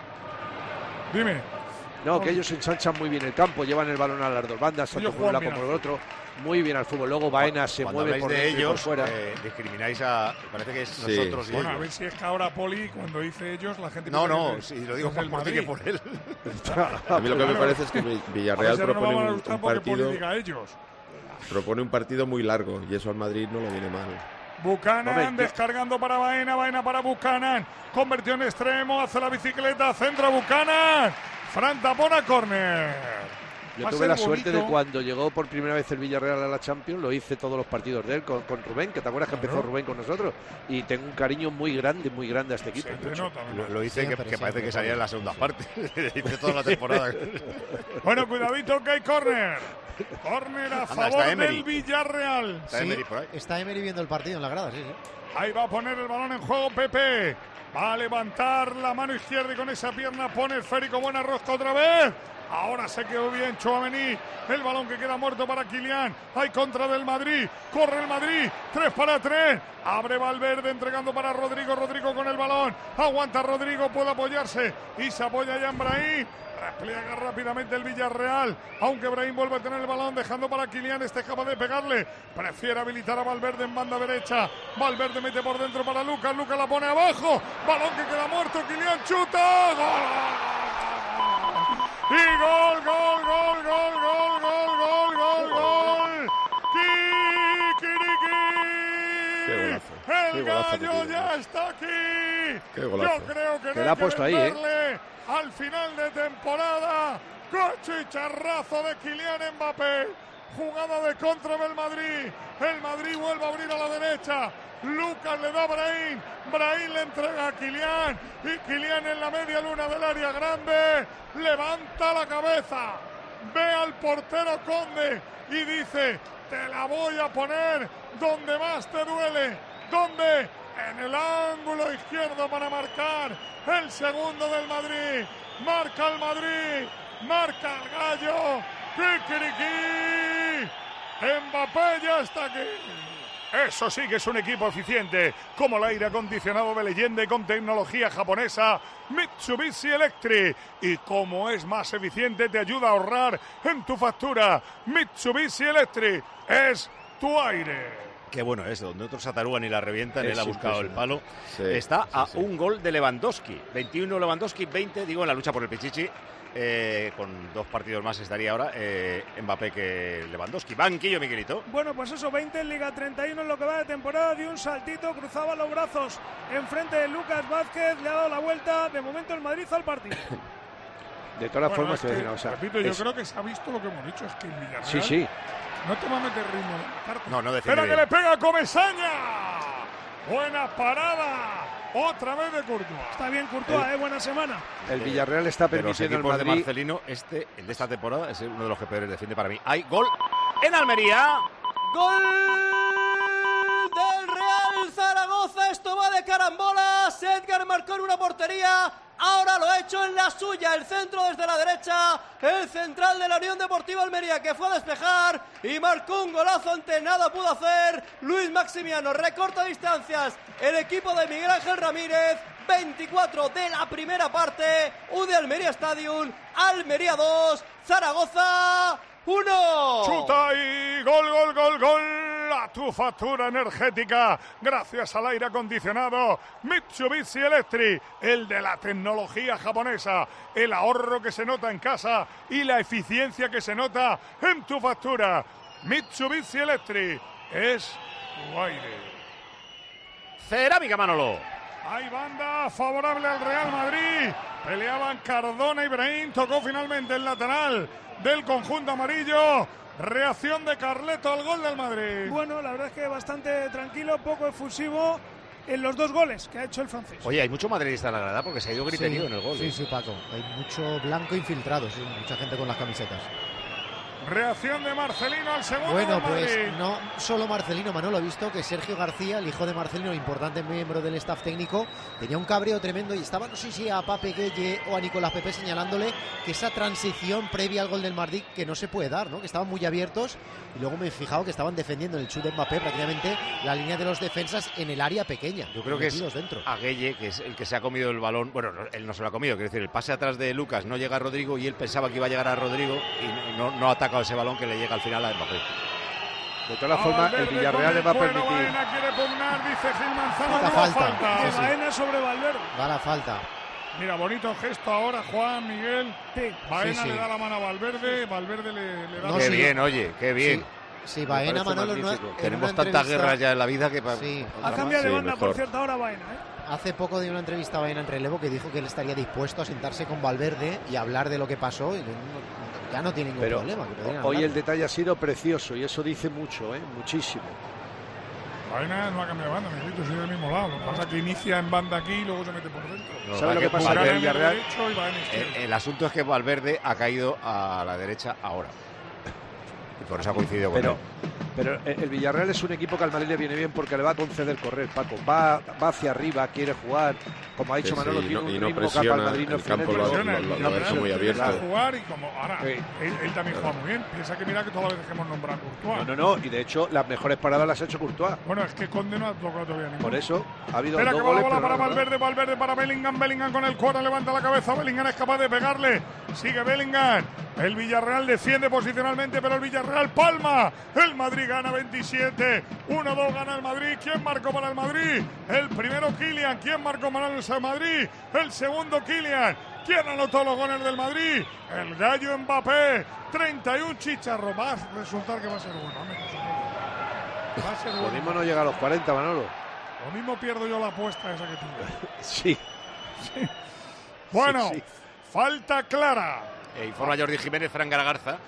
Dime. No, que ellos ensanchan muy bien el campo, llevan el balón a las dos bandas, tanto Ellos por un lado juegan como bien por el otro. Muy bien al fútbol. Luego Baena se Cuando mueve habláis por de dentro y por ellos, fuera. eh, discrimináis a... Parece que es Sí. nosotros y Bueno, a ellos. ver si es que ahora Poli, cuando dice ellos, la gente... No, piensa no, que es- si lo digo es más del por ti que Madrid. por él. A mí lo que me Claro. parece es que Vi- A ver Villarreal si ahora no propone vamos a un, gustar un porque Poli partido diga ellos. propone un partido muy largo y eso al Madrid no le viene mal. Buchanan Hombre, yo- descargando para Baena, Baena para Buchanan, convirtió en extremo, hace la bicicleta, centra Buchanan, Fran tapona córner. Yo Va a tuve ser la suerte de bonito. cuando llegó por primera vez el Villarreal a la Champions, lo hice todos los partidos de él con, con Rubén, que te acuerdas que Claro. empezó Rubén con nosotros. Y tengo un cariño muy grande, muy grande a este equipo. Se te nota, Lo, lo hice que, Siempre, que parece siempre, que salía en Poli. la segunda parte. Hice toda la temporada. Bueno, cuidadito que hay córner. Córner a Anda, favor está Emery. del Villarreal. Está Emery por ahí. Está Emery viendo el partido en la grada, sí, sí. Ahí va a poner el balón en juego Pepe. Va a levantar la mano izquierda y con esa pierna pone esférico. Buena rosca otra vez. Ahora se quedó bien Tchouaméni. El balón que queda muerto para Kylian. Hay contra del Madrid. Corre el Madrid. tres para tres. Abre Valverde entregando para Rodrigo. Rodrigo con el balón. Aguanta Rodrigo. Puede apoyarse. Y se apoya ya en Brahim. Repliega rápidamente el Villarreal. Aunque Brahim vuelve a tener el balón. Dejando para Kylian. Este es capaz de pegarle. Prefiere habilitar a Valverde en banda derecha. Valverde mete por dentro para Lucas. Lucas la pone abajo. Balón que queda muerto. Kylian chuta. ¡Gol! Y gol, gol, gol, gol, gol, gol, gol, gol, gol. ¡Kikiriki! Qué golazo. El Qué golazo gallo que ya está aquí. Qué golazo. Yo creo que Que no la ha hay que puesto ahí, ¿eh? venderle al final de temporada. Coche y charrazo de Kylian Mbappé. Jugada de contra del Madrid. El Madrid vuelve a abrir a la derecha. Lucas le da a Brahim. Brahim le entrega a Kylian. Y Kylian en la media luna del área grande. Levanta la cabeza. Ve al portero Conde. Y dice: te la voy a poner donde más te duele. ¿Dónde? En el ángulo izquierdo para marcar el segundo del Madrid. Marca el Madrid. Marca el gallo. ¡Kikiriki! Mbappé ya está aquí. Eso sí que es un equipo eficiente, como el aire acondicionado de leyenda y con tecnología japonesa Mitsubishi Electric. Y como es más eficiente, te ayuda a ahorrar en tu factura. Mitsubishi Electric es tu aire. Qué bueno es, donde otros se atarugan y la revientan, Es él ha buscado el palo. Sí, Está sí, a sí. un gol de Lewandowski. veintiuno Lewandowski, veinte, digo, en la lucha por el Pichichi. Eh, con dos partidos más estaría ahora eh, Mbappé que Lewandowski. Banquillo, Miguelito. Bueno, pues eso, veinte en Liga, treinta y uno en lo que va de temporada. Dio un saltito, cruzaba los brazos enfrente de Lucas Vázquez, le ha dado la vuelta. De momento el Madrid al partido. De todas Bueno, formas, es te voy a que, decir una cosa. repito, yo Es- creo que se ha visto lo que hemos dicho. Es que el Villarreal Sí, sí. no te va a meter ritmo en la carta. No, no defiende Espera que bien. le pega a Comesaña. Buena parada. Otra vez de Courtois. Está bien Courtois, El- eh, buena semana. El Villarreal está De los permitiendo al equipos de Madrid. Marcelino, este, el de esta temporada, es uno de los que peores defiende para mí. Hay gol en Almería. Gol del Real Zaragoza. Esto va de carambolas. Edgar marcó en una portería. Ahora lo ha hecho en la suya. El centro desde la derecha. El central de la Unión Deportiva Almería, que fue a despejar y marcó un golazo ante nada pudo hacer Luis Maximiano. Recorta distancias el equipo de Miguel Ángel Ramírez. veinticuatro de la primera parte. U de Almería Stadium. Almería dos. Zaragoza uno. Chuta y gol, gol, gol, gol. A tu factura energética, gracias al aire acondicionado Mitsubishi Electric, el de la tecnología japonesa, el ahorro que se nota en casa y la eficiencia que se nota en tu factura. Mitsubishi Electric es tu aire. Cerámica Manolo. Hay banda favorable al Real Madrid. Peleaban Cardona y Brahim. Tocó finalmente el lateral del conjunto amarillo. Reacción de Carleto al gol del Madrid. Bueno, la verdad es que bastante tranquilo, poco efusivo en los dos goles que ha hecho el francés. Oye, hay mucho madridista en la grada porque se ha ido griterío en el gol. Sí, ¿eh? sí, Paco. Hay mucho blanco infiltrado, sí, mucha gente con las camisetas. Reacción de Marcelino al segundo Bueno, del Madrid. pues no solo Marcelino, Manolo, ha visto que Sergio García, el hijo de Marcelino, importante miembro del staff técnico, tenía un cabreo tremendo y estaba, no sé si a Pape Gueye o a Nicolás Pepe, señalándole que esa transición previa al gol del Madrid que no se puede dar, ¿no? Que estaban muy abiertos y luego me he fijado que estaban defendiendo en el chut de Mbappé prácticamente la línea de los defensas en el área pequeña. Yo creo que es metidos dentro. a Gueye, que es el que se ha comido el balón. Bueno, no, él no se lo ha comido, quiero decir, el pase atrás de Lucas no llega a Rodrigo y él pensaba que iba a llegar a Rodrigo y no, no ha atacado ese balón que le llega al final a Mbappé. De todas formas, el Villarreal le va a permitir. Baena quiere pugnar, dice Gil Manzano. Falta, no, falta. falta. De Sí, sí. Baena sobre Valverde. Va la falta. Mira, bonito gesto ahora, Juan, Miguel. Sí. Baena Sí, sí. le da la mano a Valverde, Valverde le, le da... No, qué sí. bien, oye, qué bien. Sí, Baena, parece Manolo, no, magnífico. en Tenemos una tantas entrevista- guerras ya en la vida que... pa- Sí. Ha cambiado de Sí, banda, mejor. por cierto, ahora Baena, ¿eh? Hace poco dio una entrevista a Baena en relevo que dijo que él estaría dispuesto a sentarse con Valverde y hablar de lo que pasó y no- ya no tiene ningún Pero problema. que podrían hoy hablar. el detalle ha sido precioso y eso dice mucho, ¿eh? Muchísimo. Baena no ha cambiado de banda, Miguelito, sigue del mismo lado. Lo que pasa es que inicia en banda aquí y luego se mete por dentro. No, ¿Sabe lo que pasa? Baena Que en el el Villarreal- derecho y Baena El, izquierdo. el asunto es que Valverde ha caído a la derecha ahora. y por eso ha coincidido con pero, él. Pero el Villarreal es un equipo que al Madrid le viene bien porque le va a conceder correr, Paco. Va, va hacia arriba, quiere jugar. Como ha dicho sí, Manolo, sí, tiene no, un y no ritmo presiona, que al Madrid no el campo lo, lo, lo, lo, lo deja muy abierto. Va a jugar y como ahora, sí. él, él también juega muy bien. Piensa que mira que todas las veces que hemos nombrado a Courtois. No, no, no, y de hecho las mejores paradas las ha hecho Courtois. Bueno, es que Conde no ha tocado todavía ninguno. Por eso ha habido Espera dos que va la goles. bola para pero Valverde, Valverde para Bellingham, Bellingham con el cuadro, levanta la cabeza, Bellingham es capaz de pegarle, sigue Bellingham, el Villarreal defiende posicionalmente, pero el Villarreal palma, el Madrid gana veintisiete, uno dos gana el Madrid. ¿Quién marcó para el Madrid? El primero Kylian. ¿Quién marcó para el Madrid? El segundo Kylian. ¿Quién anotó los goles del Madrid? El gallo Mbappé, treinta y uno chicharros. Va a resultar que va a ser bueno. Va a ser bueno. Lo mismo no llega a los cuarenta, Manolo. Lo mismo pierdo yo la apuesta esa que tuve. Sí. Sí. Bueno, sí, sí. Falta clara. Eh, informa Jordi Jiménez, Fran Garagarza,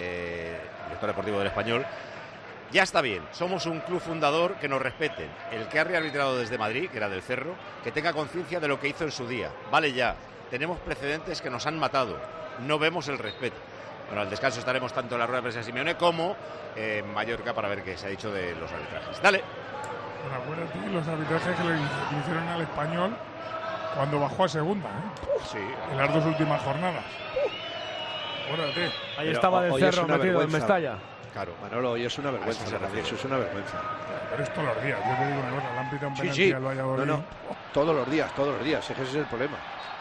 eh, director deportivo del Español. Ya está bien, somos un club fundador, que nos respeten. El que ha rearbitrado desde Madrid, que era del Cerro, que tenga conciencia de lo que hizo en su día. Vale ya, tenemos precedentes que nos han matado. No vemos el respeto. Bueno, al descanso estaremos tanto en la rueda de prensa de Simeone como eh, en Mallorca para ver qué se ha dicho de los arbitrajes. Dale. Bueno, acuérdate los arbitrajes que le, le hicieron al Español cuando bajó a segunda, ¿eh? Sí. En las dos últimas jornadas. Acuérdate. Ahí Pero estaba del Cerro metido vergüenza. en Mestalla. Claro, Manolo, hoy es una vergüenza. Eso, Eso, eso es una vergüenza. Pero es todos los días. Yo te digo una cosa, le han pitado un Sí, penalti sí. al No, Valladolid. no. Todos los días, todos los días. Es que ese es el problema.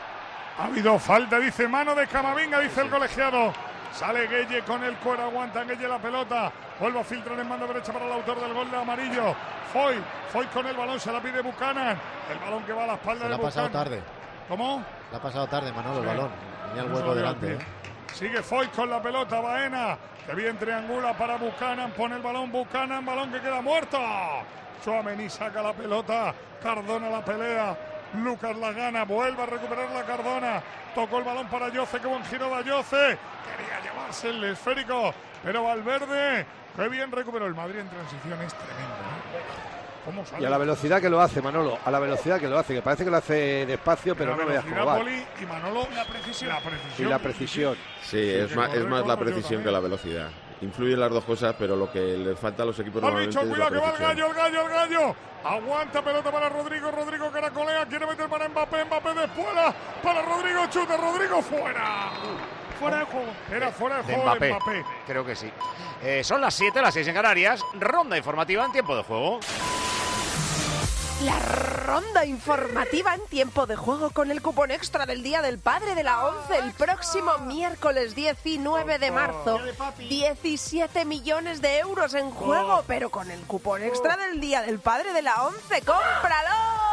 Ha habido falta, dice mano de Camavinga, dice el colegiado. Sale Gueye con el cuero, aguanta Gueye la pelota. Vuelve a filtrar en mano derecha para el autor del gol de amarillo. Foy, Foy con el balón, se la pide Buchanan. El balón que va a la espalda Se de la ha pasado Buchanan. tarde. ¿Cómo? Le ha pasado tarde, Manolo, el Sí. balón. Tenía el No hueco se lo dio delante. al ¿eh? pie. Sigue Foy con la pelota, Baena, que bien triangula para Buchanan, pone el balón Buchanan, balón que queda muerto. Tchouaméni saca la pelota, Cardona la pelea, Lucas la gana, vuelve a recuperar la Cardona, tocó el balón para Yoce, qué buen giro de Yoce, quería llevarse el esférico, pero Valverde, qué bien recuperó el Madrid en transición, es tremendo, ¿eh? ¿Cómo sale? Y a la velocidad que lo hace, Manolo, a la velocidad que lo hace, que parece que lo hace despacio, pero la no veas velocidad, cómo va. Poli, y Manolo, la precisión. La precisión. Y la precisión. Sí, es, que más, correr es más con la los precisión también. que la velocidad. Influyen las dos cosas, pero lo que les falta a los equipos Al normalmente bicho, es cuidado la que va el precisión. gallo, el gallo, el gallo. Aguanta pelota para Rodrigo, Rodrigo caracolea, quiere meter para Mbappé, Mbappé de espuela, para Rodrigo, chuta, Rodrigo fuera. Fuera de juego. Era fuera de De juego Mbappé. de Mbappé. Creo que sí. Eh, son las siete, las seis en Canarias. Ronda informativa en tiempo de juego. La ronda informativa en tiempo de juego con el cupón extra del Día del Padre de la ONCE el próximo miércoles diecinueve de marzo. diecisiete millones de euros en juego, pero con el cupón extra del Día del Padre de la ONCE. ¡Cómpralo!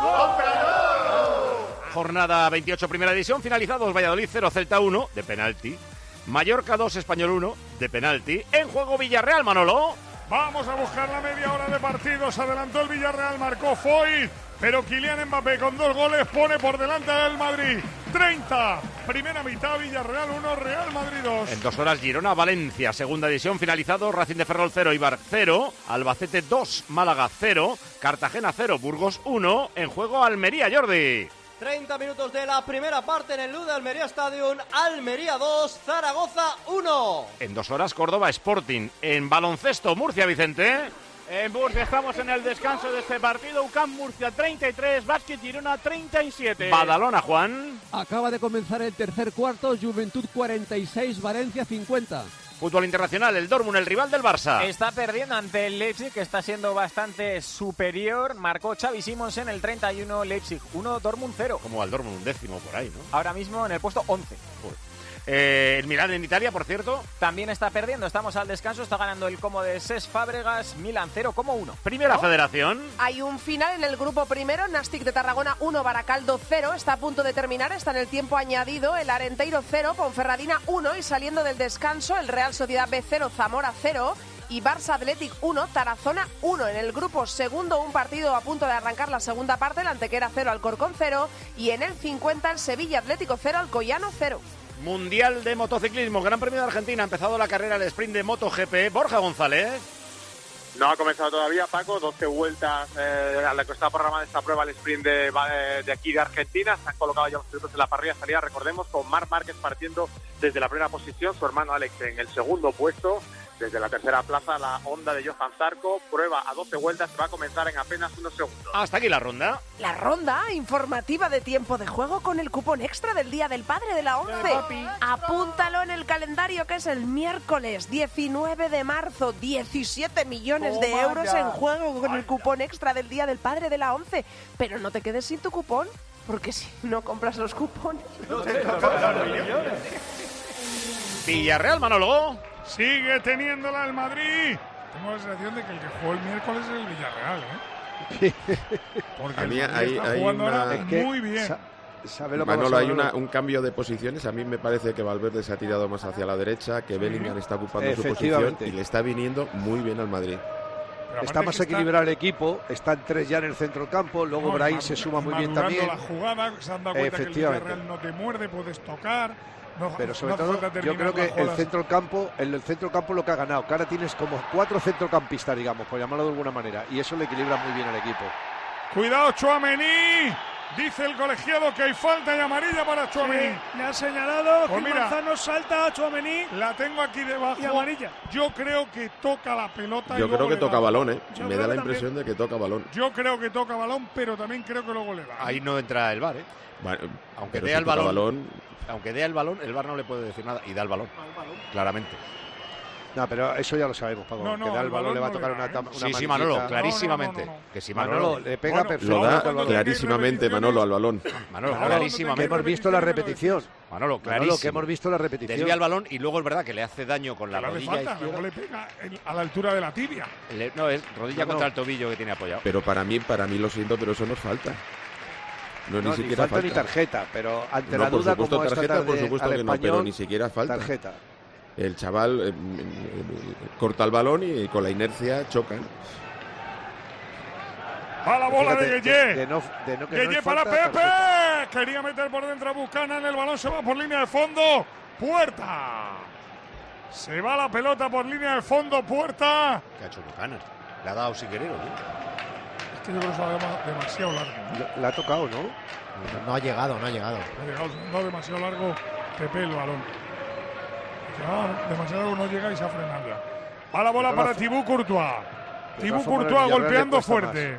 ¡Cómpralo! Jornada veintiocho, primera división, finalizados. Valladolid cero, Celta uno, de penalti. Mallorca dos, Español uno, de penalti. En juego Villarreal, Manolo. Vamos a buscar la media hora de partido. Se adelantó el Villarreal, marcó Foy, pero Kylian Mbappé con dos goles pone por delante al Madrid. treinta, primera mitad, Villarreal uno, Real Madrid dos. En dos horas Girona, Valencia, segunda división, finalizado. Racing de Ferrol cero, Eibar cero, Albacete dos, Málaga cero, Cartagena cero, Burgos uno. En juego Almería, Jordi. treinta minutos de la primera parte en el Luz de Almería Stadium. Almería dos, Zaragoza uno. En dos horas Córdoba Sporting. En baloncesto Murcia, Vicente. En Murcia estamos en el descanso de este partido. U C A M Murcia treinta y tres, Básquet Girona treinta y siete. Badalona, Juan. Acaba de comenzar el tercer cuarto. Juventud cuarenta y seis, Valencia cincuenta. Fútbol internacional, el Dortmund, el rival del Barça. Está perdiendo ante el Leipzig, que está siendo bastante superior. Marcó Xavi Simons en el treinta y uno, Leipzig uno, Dortmund cero. Como al Dortmund, un décimo por ahí, ¿no? Ahora mismo en el puesto once. Joder. Eh, el Milán en Italia, por cierto. También está perdiendo, estamos al descanso, está ganando el Como de Cesc Fábregas, Milan cero como uno. Primera ¿No? Federación. Hay un final en el grupo primero, Nastic de Tarragona uno, Baracaldo cero, está a punto de terminar, está en el tiempo añadido, el Arenteiro cero, Ponferradina uno y saliendo del descanso el Real Sociedad B cero, Zamora cero y Barça Athletic uno, Tarazona uno. En el grupo segundo un partido a punto de arrancar la segunda parte, el Antequera cero, Alcorcón cero y en el cincuenta el Sevilla Atlético cero, Alcoyano cero. Mundial de motociclismo, Gran Premio de Argentina, ha empezado la carrera del sprint de MotoGP. Borja González. No ha comenzado todavía, Paco, doce vueltas eh, a la que está programada esta prueba, el sprint de, de aquí de Argentina. Se han colocado ya los pilotos en la parrilla de salida, recordemos, con Marc Márquez partiendo desde la primera posición, su hermano Alex en el segundo puesto. Desde la tercera plaza, la Honda de Johan Zarco, prueba a doce vueltas, va a comenzar en apenas unos segundos. Hasta aquí la ronda. La ronda informativa de tiempo de juego con el cupón extra del Día del Padre de la ONCE. Apúntalo en el calendario, que es el miércoles diecinueve de marzo. diecisiete millones de euros en juego con el cupón extra del Día del Padre de la ONCE. Pero no te quedes sin tu cupón, porque si no compras los cupones... No te tocan los millones. Villarreal, Manolo. Sigue teniéndola el Madrid. Tengo la sensación de que el que jugó el miércoles es el Villarreal, ¿eh? Porque a mí el Madrid hay, está hay jugando una... ahora es que muy bien. Sa ¿Sabe lo que Manolo, pasa, hay Manolo? una, un cambio de posiciones. A mí me parece que Valverde se ha tirado más hacia la derecha, que Bellingham está ocupando su posición y le está viniendo muy bien al Madrid. Está más equilibrado el equipo, están tres ya en el centro del campo, luego No, Brahim y se suma muy bien madurando también. la jugada, se han dado cuenta que el Efectivamente. Villarreal no te muerde, puedes tocar. No, Pero sobre no hace todo, falta yo terminar creo que las el jugadas. centro del campo, el, el centro del campo es lo que ha ganado, que ahora tienes como cuatro centrocampistas, digamos, por llamarlo de alguna manera, y eso le equilibra muy bien al equipo. Cuidado, Tchouaméni. Dice el colegiado que hay falta y amarilla para Tchouaméni. Sí, le ha señalado. Pues Gil mira, Manzano salta a Tchouaméni. La tengo aquí debajo. Y amarilla. Yo creo que toca la pelota. Yo y creo luego que le toca da. balón, ¿eh? Yo Me creo da la que impresión también. de que toca balón. Yo creo que toca balón, pero también creo que luego le da. Ahí no entra el V A R, ¿eh? Bueno, aunque pero dé si el toca balón, balón, aunque dé el balón, el V A R no le puede decir nada y da el balón. Claramente. No, pero eso ya lo sabemos, Paco. No, no, que da el el balón, balón le va a no tocar le da, una, tam- ¿eh? una Sí, sí, manillita. Manolo, clarísimamente. No, no, no, no. Que si Manolo, Manolo, le pega Bueno, perfecto. lo da al balón. clarísimamente Manolo al balón. Manolo, Claro, clarísimamente. que hemos visto la repetición. Manolo, Manolo, clarísimo. que hemos visto la repetición. Desvía el balón y luego es verdad que le hace daño con la Le hace rodilla falta, izquierda. luego le pega en- a la altura de la tibia. Le- no, es rodilla No, no. contra el tobillo que tiene apoyado. Pero para mí, para mí lo siento, pero eso no es falta. No, No, ni ni siquiera falta, falta. ni tarjeta, pero ante No, la por duda supuesto como esta tarjeta, tarde por supuesto al que no, pero Español, ni siquiera falta. tarjeta. El chaval eh, eh, corta el balón y con la inercia chocan. Va la bola Fíjate, de Gueye. de no- de no- que no Gueye es para falta, Pepe. tarjeta. Quería meter por dentro a Buchanan. El balón se va por línea de fondo. Puerta. Se va la pelota por línea de fondo. Puerta. ¿Qué ha hecho Buchanan? Le ha dado sin querer, ¿o qué? Es que yo creo que se ha dado demasiado largo. ¿no? Le ha tocado, ¿no? No ha llegado, no ha llegado. Ha llegado no demasiado largo Pepe el balón. Ya, demasiado largo no llega y se ha frenado ya. Va la bola De para todas Thibaut Courtois. De Thibaut todas formas, Courtois el Villarreal le golpeando cuesta fuerte.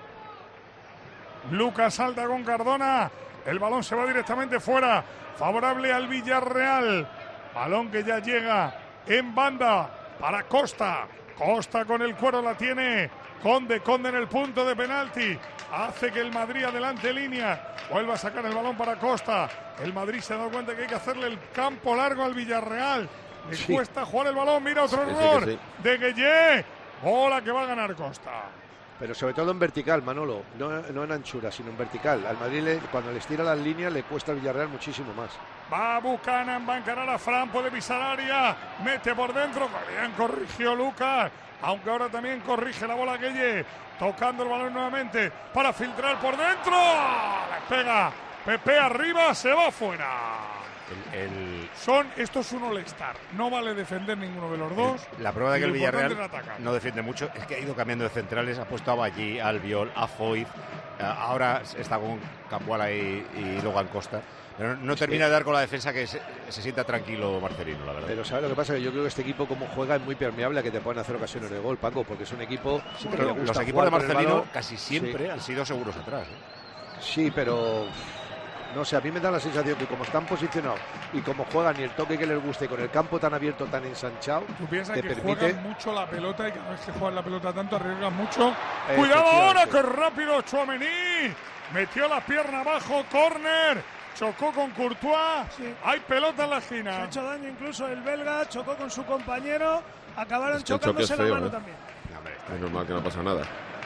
Lucas salta con Cardona. El balón se va directamente fuera. Favorable al Villarreal. Balón que ya llega en banda para Costa. Costa con el cuero la tiene. Conde, Conde en el punto de penalti. Hace que el Madrid adelante línea. Vuelve a sacar el balón para Costa. El Madrid se ha dado cuenta que hay que hacerle el campo largo al Villarreal. Le Sí. cuesta jugar el balón. Mira otro Sí, sí, que error sí. de Gueye. Bola que va a ganar Costa. Pero sobre todo en vertical, Manolo. No, no en anchura, sino en vertical. Al Madrid, le- cuando les tira las líneas, le cuesta al Villarreal muchísimo más. Va Buchanan, va a encarar a Fran, puede pisar área, mete por dentro, bien corrigió Lucas, aunque ahora también corrige la bola Gueye, tocando el balón nuevamente para filtrar por dentro, le pega Pepe arriba, se va fuera. El, el- Son, esto es un all-star, no vale defender ninguno de los dos. la prueba de que y el lo importante Villarreal es atacar. no defiende mucho es que ha ido cambiando de centrales, ha puesto a Ballí, a Albiol, a Foyt, eh, ahora está con Cambuala y, y Logan Costa. Pero no termina de dar con la defensa que se, se sienta tranquilo Marcelino, la verdad. Pero ¿sabes lo que pasa? Que yo creo que este equipo, como juega, es muy permeable a que te puedan hacer ocasiones de gol, Paco, porque es un equipo Sí, que pero le gusta los equipos de jugar con el Marcelino balón. casi siempre Sí. han sido seguros atrás. ¿eh? Sí, pero no sé, a mí me da la sensación que como están posicionados y como juegan y el toque que les gusta y con el campo tan abierto, tan ensanchado, Tú piensas te que permite... juegan mucho la pelota y cada vez que juegan la pelota tanto arriesgan mucho. Eh, ¡Cuidado ahora! ¡Qué efectivamente. rápido Tchouaméni! Metió la pierna abajo, córner. Chocó con Courtois. Sí. Hay pelota en la Se ha esquina. hecho daño incluso el belga, chocó con su compañero, acabaron Es que el choque chocándose es la feo, mano ¿eh? también. Es normal que no pasa nada.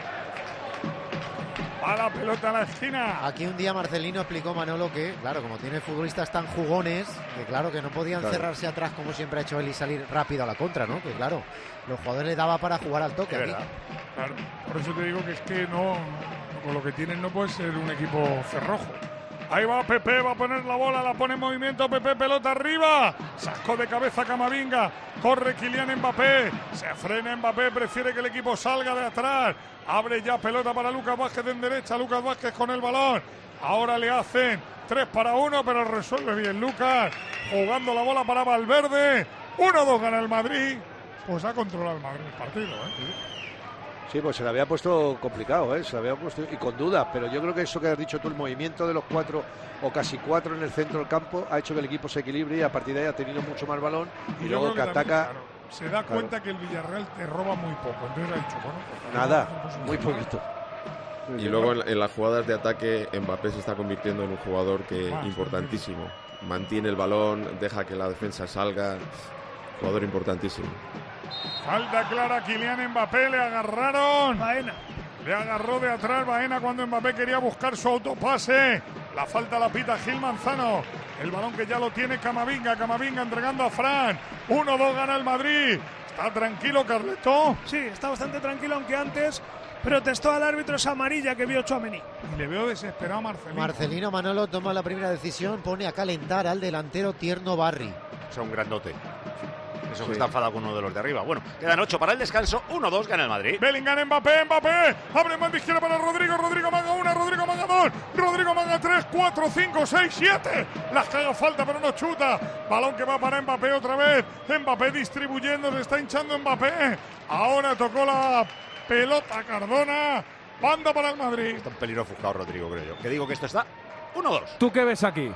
Va la pelota en la esquina. Aquí un día Marcelino explicó, Manolo, que, claro, como tiene futbolistas tan jugones, que claro, que no podían Claro. cerrarse atrás como siempre ha hecho él y salir rápido a la contra, ¿no? Que claro, los jugadores le daba para jugar al toque Es aquí. verdad. Claro, por eso te digo que es que no, con lo que tienen no puede ser un equipo cerrojo. Ahí va Pepe, va a poner la bola, la pone en movimiento, Pepe, pelota arriba, sacó de cabeza Camavinga, corre Kylian Mbappé, se frena Mbappé, prefiere que el equipo salga de atrás, abre ya pelota para Lucas Vázquez en derecha, Lucas Vázquez con el balón, ahora le hacen tres para uno, pero resuelve bien Lucas, jugando la bola para Valverde, uno dos gana el Madrid. pues ha controlado el Madrid el partido, ¿eh? Sí, pues se le había puesto complicado, ¿eh? Se le había puesto y con dudas, pero yo creo que eso que has dicho tú, el movimiento de los cuatro o casi cuatro en el centro del campo ha hecho que el equipo se equilibre y a partir de ahí ha tenido mucho más balón y, y luego que, que ataca. También, claro, se da claro. cuenta que el Villarreal te roba muy poco, entonces ha dicho, bueno, pues, nada, muy poquito. Y luego en, en las jugadas de ataque Mbappé se está convirtiendo en un jugador que ah, importantísimo. Sí. Mantiene el balón, deja que la defensa salga. Jugador importantísimo. Falta clara, Kylian Mbappé, le agarraron. Baena. Le agarró de atrás Baena cuando Mbappé quería buscar su autopase. La falta la pita Gil Manzano. El balón que ya lo tiene Camavinga. Camavinga entregando a Fran. uno dos gana el Madrid. ¿Está tranquilo Carleto? Sí, está bastante tranquilo, aunque antes protestó al árbitro esa amarilla que vio Tchouaméni. Y le veo desesperado a Marcelino. Marcelino Manolo toma la primera decisión, pone a calentar al delantero Tierno Barri. O sea, un grandote. Eso que sí. Está enfadado con uno de los de arriba. Bueno, quedan ocho para el descanso. uno dos gana el Madrid. Bellingham, Mbappé, Mbappé. Abre mano izquierda para Rodrigo. Rodrigo manga una, Rodrigo manga dos. Rodrigo manga tres, cuatro, cinco, seis, siete. Las que haga falta, pero no chuta. Balón que va para Mbappé otra vez. Mbappé distribuyendo, se está hinchando Mbappé. Ahora tocó la pelota Cardona. Banda para el Madrid. Está un peligro ofuscado Rodrigo, creo yo. Que digo que esto está uno dos. ¿Tú qué ves aquí?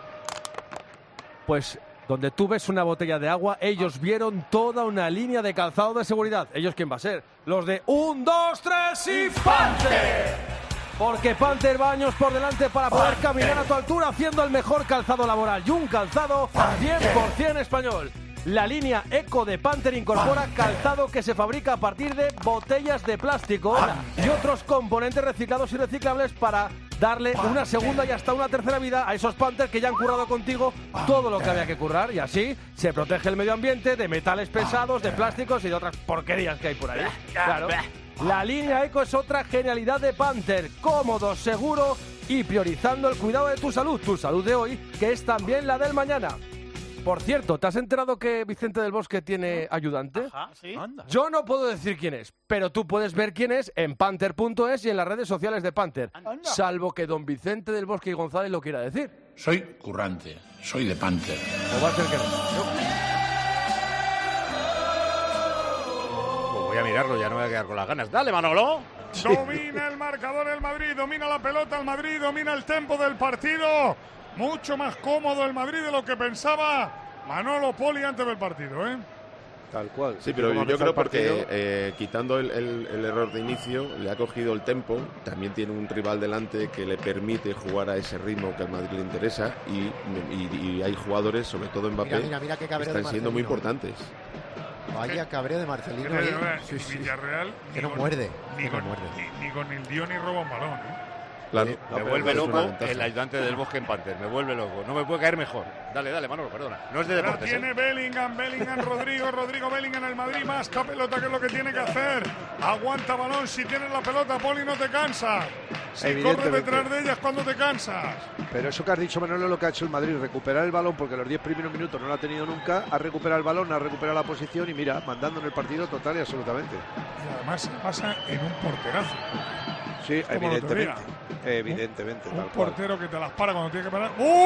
Pues donde tú ves una botella de agua, ellos vieron toda una línea de calzado de seguridad. ¿Ellos quién va a ser? Los de un, dos, tres y Panther. Porque Panther va años por delante para poder caminar a tu altura haciendo el mejor calzado laboral y un calzado cien por ciento español. La línea Eco de Panther incorpora calzado que se fabrica a partir de botellas de plástico y otros componentes reciclados y reciclables para darle una segunda y hasta una tercera vida a esos Panther que ya han currado contigo todo lo que había que currar, y así se protege el medio ambiente de metales pesados, de plásticos y de otras porquerías que hay por ahí. Claro. La línea Eco es otra genialidad de Panther, cómodo, seguro y priorizando el cuidado de tu salud, tu salud de hoy, que es también la del mañana. Por cierto, ¿te has enterado que Vicente del Bosque tiene ayudante? Ajá, sí. Anda. Yo no puedo decir quién es, pero tú puedes ver quién es en panther punto es y en las redes sociales de Panther. Anda. Salvo que don Vicente del Bosque y González lo quiera decir. Soy currante, soy de Panther. O va a ser que no. Pues voy a mirarlo, ya no voy a quedar con las ganas. Dale, Manolo. Domina el marcador el Madrid, domina la pelota el Madrid, domina el tempo del partido. Mucho más cómodo el Madrid de lo que pensaba Manolo Poli antes del partido, ¿eh? Tal cual. Sí, pero yo creo porque eh, quitando el, el, el error de inicio, le ha cogido el tempo, también tiene un rival delante que le permite jugar a ese ritmo que al Madrid le interesa y, y, y hay jugadores, sobre todo Mbappé, mira, mira, mira qué que están siendo muy importantes. Vaya cabreo de Marcelino. Mira, mira, sí, sí. Villarreal que no con, muerde. Ni, que con, no muerde. Ni, ni con el Dio ni roba un balón, ¿eh? Claro, me no, vuelve loco el ayudante del Bosque en Panther, me vuelve loco, no me puede caer mejor. Dale, dale, Manolo, perdona. No es de deportes. La tiene ¿eh? Bellingham, Bellingham, Rodrigo, Rodrigo, Bellingham, el Madrid más que pelota, que es lo que tiene que hacer. Aguanta balón, si tienes la pelota, Poli, no te cansas. Si corres detrás de ellas cuando te cansas. Pero eso que has dicho, Manolo, es lo que ha hecho el Madrid, recuperar el balón, porque los diez primeros minutos no lo ha tenido nunca, ha recuperado el balón, ha recuperado la posición y mira, mandando en el partido total y absolutamente. Y además se pasa en un porterazo. Sí, evidentemente. Evidentemente. Un, un portero que te las para cuando tiene que parar. ¡Uh! uh,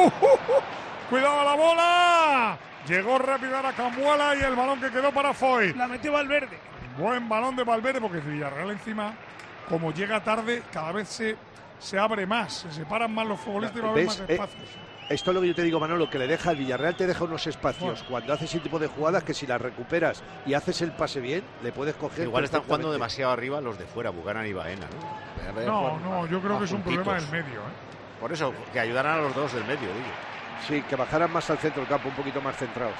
uh! ¡Cuidado a la bola! Llegó rápido a la Cambuala y el balón que quedó para Foy. La metió Valverde. Buen balón de Valverde, porque Villarreal encima, como llega tarde, cada vez se, se abre más. Se separan más los futbolistas y va a haber más espacios. Eh, esto es lo que yo te digo, Manolo, que le deja el Villarreal, te deja unos espacios bueno. cuando hace ese tipo de jugadas que si las recuperas y haces el pase bien, le puedes coger. Igual están jugando demasiado arriba los de fuera, Buchanan y Baena, ¿no? No, no, yo creo que es un problema del medio, ¿eh? Por eso, que ayudaran a los dos del medio, digo. Sí, que bajaran más al centro del campo, un poquito más centrados.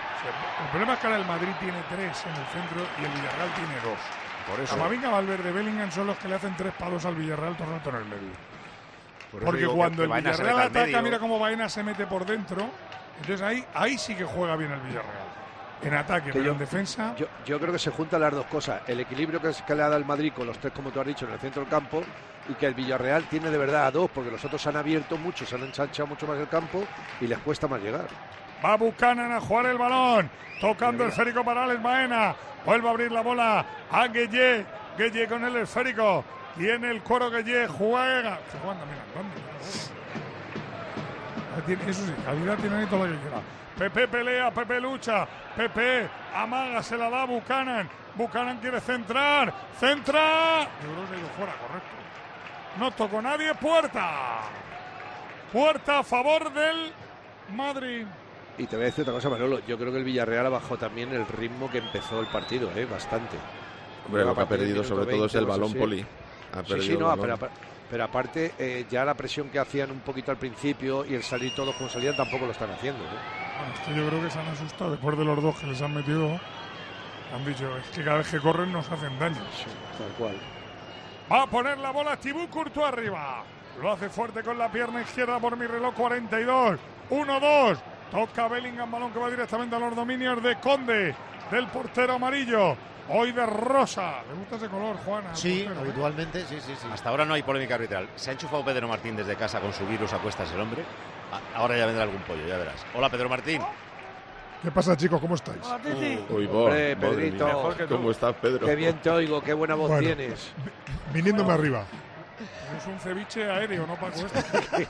Sí, el problema es que ahora el Madrid tiene tres en el centro y el Villarreal tiene dos. Por eso. Camavinga, Valverde, Bellingham son los que le hacen tres palos al Villarreal todo el rato en el medio. Por Porque cuando que, que el Villarreal ataca, mira cómo Baena se mete por dentro. Entonces ahí, ahí sí que juega bien el Villarreal. En ataque, pero yo, en defensa. Yo, yo creo que se juntan las dos cosas. El equilibrio que, que le ha dado el Madrid con los tres, como tú has dicho, en el centro del campo, y que el Villarreal tiene de verdad a dos, porque los otros han abierto mucho, se han ensanchado mucho más el campo y les cuesta más llegar. Va Buchanan a jugar el balón, tocando el esférico para Alex Baena. Vuelve a abrir la bola a Gueye. Gueye con el esférico. Tiene el coro Gueye, juega. Se juega, mira, ¿dónde? Tiene, eso sí, calidad tiene ahí toda la que quiera. Pepe pelea, Pepe lucha, Pepe amaga, se la da a Buchanan. Buchanan quiere centrar, centra. Yo creo que se ha ido fuera, correcto. No tocó nadie, puerta. Puerta a favor del Madrid. Y te voy a decir otra cosa, Manolo. Yo creo que el Villarreal ha bajado también el ritmo que empezó el partido, ¿eh? Bastante. Hombre, lo que ha perdido sobre todo es el balón, sí. Poli. Ha Sí, sí, no, pero, pero aparte, eh, ya la presión que hacían un poquito al principio y el salir todos como salían tampoco lo están haciendo, ¿eh? Bueno, es que yo creo que se han asustado después de los dos que les han metido. Han dicho, es que cada vez que corren nos hacen daño. Sí, tal cual. Va a poner la bola Thibaut Courtois arriba. Lo hace fuerte con la pierna izquierda por mi reloj, cuarenta y dos. uno dos. Toca Bellingham, balón que va directamente a los dominios de Conde, del portero amarillo. Hoy de rosa. ¿Le gusta ese color, Juana? Sí, portero, habitualmente, sí, sí, sí. Hasta ahora no hay polémica arbitral. Se ha enchufado Pedro Martín desde casa con su virus a cuestas el hombre. Ahora ya vendrá algún pollo, ya verás. Hola, Pedro Martín. ¿Qué pasa, chicos? ¿Cómo estáis? Hola, Uy, Hombre, bo, Pedrito. mía. ¿Cómo estás, Pedro? Qué bien te oigo, qué buena voz Bueno, tienes. Viniéndome arriba. Es un ceviche aéreo, no Paco. Esto.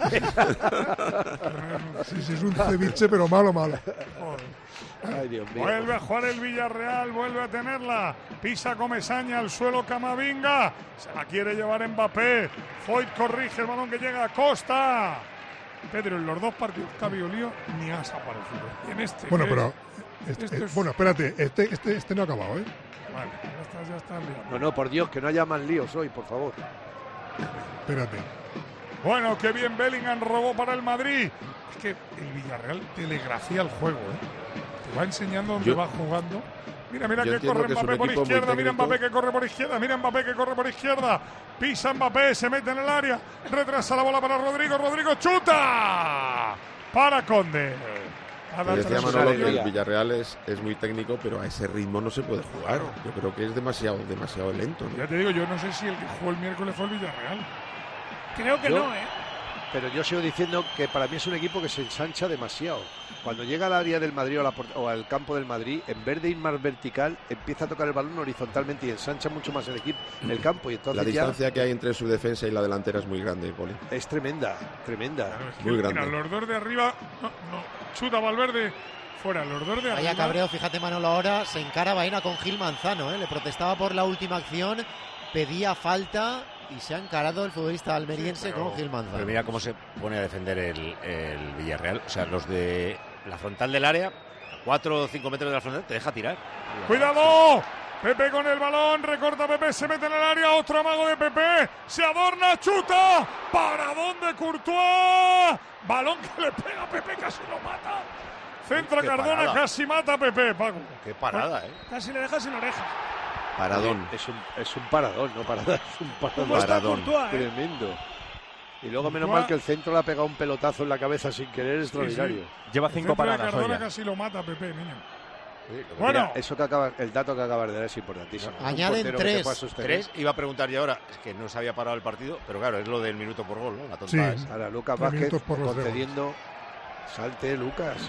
Sí, sí, es un ceviche, pero malo, malo. Joder. Ay, Dios mío. Vuelve a jugar el Villarreal, vuelve a tenerla. Pisa Comesaña al suelo Camavinga. Se la quiere llevar Mbappé. Foyt corrige el balón que llega a Costa. Pedro, en los dos partidos que ha habido lío, ni has aparecido. En este. Bueno, ¿qué pero. es? Este, Este eh, es- Bueno, espérate, este, este, este no ha acabado, ¿eh? Vale, ya estás, ya estás liado. No, no, por Dios, que no haya más líos hoy, por favor. Espérate. Bueno, qué bien Bellingham robó para el Madrid. Es que el Villarreal telegrafía el juego, ¿eh? Te va enseñando dónde Yo- va jugando. Mira, mira yo que entiendo corre que es un Mbappé por equipo muy izquierda, mira técnico. Mbappé que corre por izquierda, mira Mbappé que corre por izquierda. Pisa Mbappé, se mete en el área, retrasa la bola para Rodrigo, Rodrigo chuta para Conde. Ha Te dado decía tres Manolo que goles. el Villarreal es, es muy técnico, pero a ese ritmo no se puede jugar. Yo creo que es demasiado, demasiado lento, ¿no? Ya te digo, yo no sé si el que jugó el miércoles fue el Villarreal. Creo que Yo- no, ¿eh? Pero yo sigo diciendo que para mí es un equipo que se ensancha demasiado. Cuando llega al área del Madrid o, a la por- o al campo del Madrid, en vez de ir más vertical, empieza a tocar el balón horizontalmente y ensancha mucho más el equipo, el campo. Y entonces La ya distancia que hay entre su defensa y la delantera es muy grande, Poli. es tremenda, tremenda. Claro, es que, Muy mira, grande. los dos de arriba, no, no, chuta Valverde, fuera, los dos de Vaya arriba. cabreo, fíjate Manolo ahora, se encara Baena con Gil Manzano, ¿eh? Le protestaba por la última acción, pedía falta y se ha encarado el futbolista almeriense Pero- con Gil Manzano. Pero mira cómo se pone a defender el, el Villarreal. O sea, los de la frontal del área, a cuatro o cinco metros de la frontal, te deja tirar. ¡Cuidado! Pepe con el balón, recorta Pepe, se mete en el área, otro amago de Pepe, se adorna, chuta, paradón de Courtois, balón que le pega a Pepe, casi lo mata. Centra Qué Cardona, parada. casi mata a Pepe, Paco. Qué parada, ¿eh? Casi le deja sin oreja. Paradón. Es un, es un paradón, no parada, es un paradón. ¿Cómo está Paradón. Courtois, eh? Tremendo. Y luego menos Courtois- mal que el centro le ha pegado un pelotazo en la cabeza sin querer, extraordinario. Lleva El cinco centro de paradas hoy Cardona ya. casi lo mata a Pepe, niño. Bueno, Bueno, eso que acaba, el dato que acabas de dar es importantísimo. Un Añaden portero que te tres. pueda sostener. Tres, iba a preguntar yo ahora, es que no se había parado el partido, pero claro, es lo del minuto por gol, ¿no? La tonta Sí. esa. Ahora Lucas Tres Vázquez minutos por los concediendo. Salte, Lucas.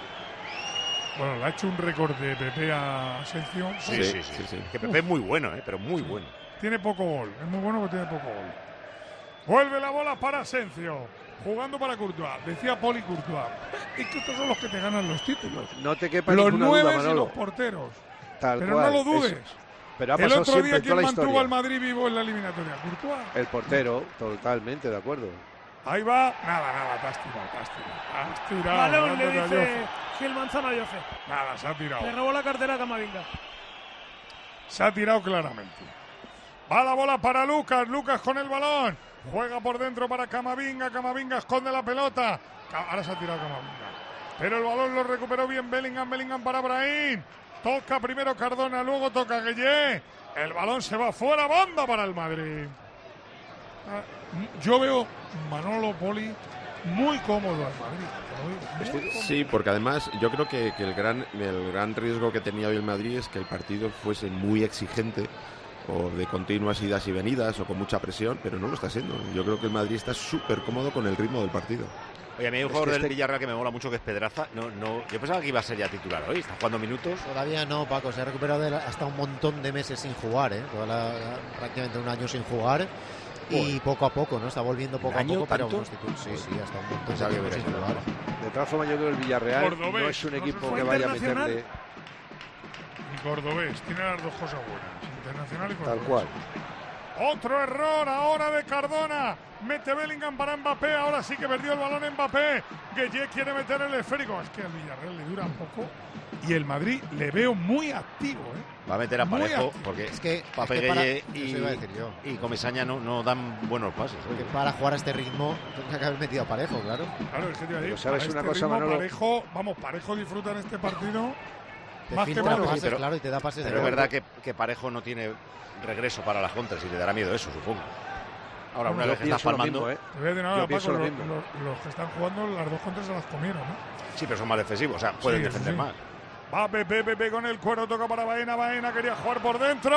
bueno, le ha hecho un récord de Pepe a Asensio. Sí, sí, sí, sí, sí. Que Pepe es muy bueno, ¿eh? Pero muy bueno. Tiene poco gol, es muy bueno, pero tiene poco gol. Vuelve la bola para Asensio, jugando para Courtois. Decía Poli Courtois, es que estos son los que te ganan los títulos. No te quepa Los ninguna nueve duda, y Manolo. los porteros. Tal Pero cual. no lo dudes. Eso. Pero ha El pasado otro siempre día, en ¿quién toda la mantuvo historia. al Madrid vivo en la eliminatoria? Courtois. El portero, totalmente de acuerdo. Ahí va. Nada, nada, te has tirado, te has tirado. Te has tirado. Balón, le dándole a dice Jofe. Gil Manzano a Jofe. Nada, se ha tirado. Le robó la cartera a Camavinga. Se ha tirado claramente. Va la bola para Lucas. Lucas con el balón. Juega por dentro para Camavinga. Camavinga esconde la pelota. Ca- Ahora se ha tirado Camavinga. Pero el balón lo recuperó bien Bellingham. Bellingham para Brahim. Toca primero Cardona, luego toca Gueye. El balón se va fuera. Banda para el Madrid. Ah, Yo veo Manolo Poli muy cómodo al Madrid. Muy cómodo. Sí, porque además yo creo que, que el, gran, el gran riesgo que tenía hoy el Madrid es que el partido fuese muy exigente o de continuas idas y venidas o con mucha presión, pero no lo está siendo. Yo creo que el Madrid está súper cómodo con el ritmo del partido. Oye, a mí hay un Es jugador que del este- Villarreal que me mola mucho, que es Pedraza. No, no, yo pensaba que iba a ser ya titular hoy. Está jugando minutos. Todavía no, Paco, se ha recuperado de la- hasta un montón de meses sin jugar, ¿eh? Toda la- prácticamente un año sin jugar. Y poco a poco, ¿no? Está volviendo poco a ¿Año poco, pero tanto? unos títulos. Sí, sí, hasta un montón de Pensaba que tiempo hubiera sin sido jugar. De todas formas, yo creo que el Villarreal Cordobés, no es un no equipo se que fue vaya a internacional. meterle... Y Cordobés, tiene las dos cosas buenas, internacional y Tal Cordobés. cual. Otro error ahora de Cardona. Mete Bellingham para Mbappé. Ahora sí que perdió el balón Mbappé. Gueye quiere meter el esférico. Es que al Villarreal le dura un poco. Y el Madrid le veo muy activo, ¿eh? Va a meter a Muy Parejo activo. porque Es que- Pape es que para- Gueye eso iba a decir yo. y, y Comesaña no, no dan buenos pases. Que oye. para jugar a este ritmo tendría que haber metido a Parejo, claro. Claro, es que te iba a decir, Pero sabes para una este cosa, ritmo, Manolo. Parejo, vamos, Parejo disfruta en este partido Te más que filtra Madrid. pases, pero- claro, y te da pases de Pero es gol. verdad que, que Parejo no tiene regreso para las contras y le dará miedo eso, supongo. Ahora, una Yo vez que estás pienso lo palmando... mismo, ¿eh? Te voy a decir nada, Yo Paco, pienso lo lo- mismo. lo- los que están jugando las dos contras se las comieron, ¿no? Sí, pero son más defensivos, o sea, pueden Sí, eso defender sí. más. Va Pepe, Pepe con el cuero, toca para Baena, Baena quería jugar por dentro.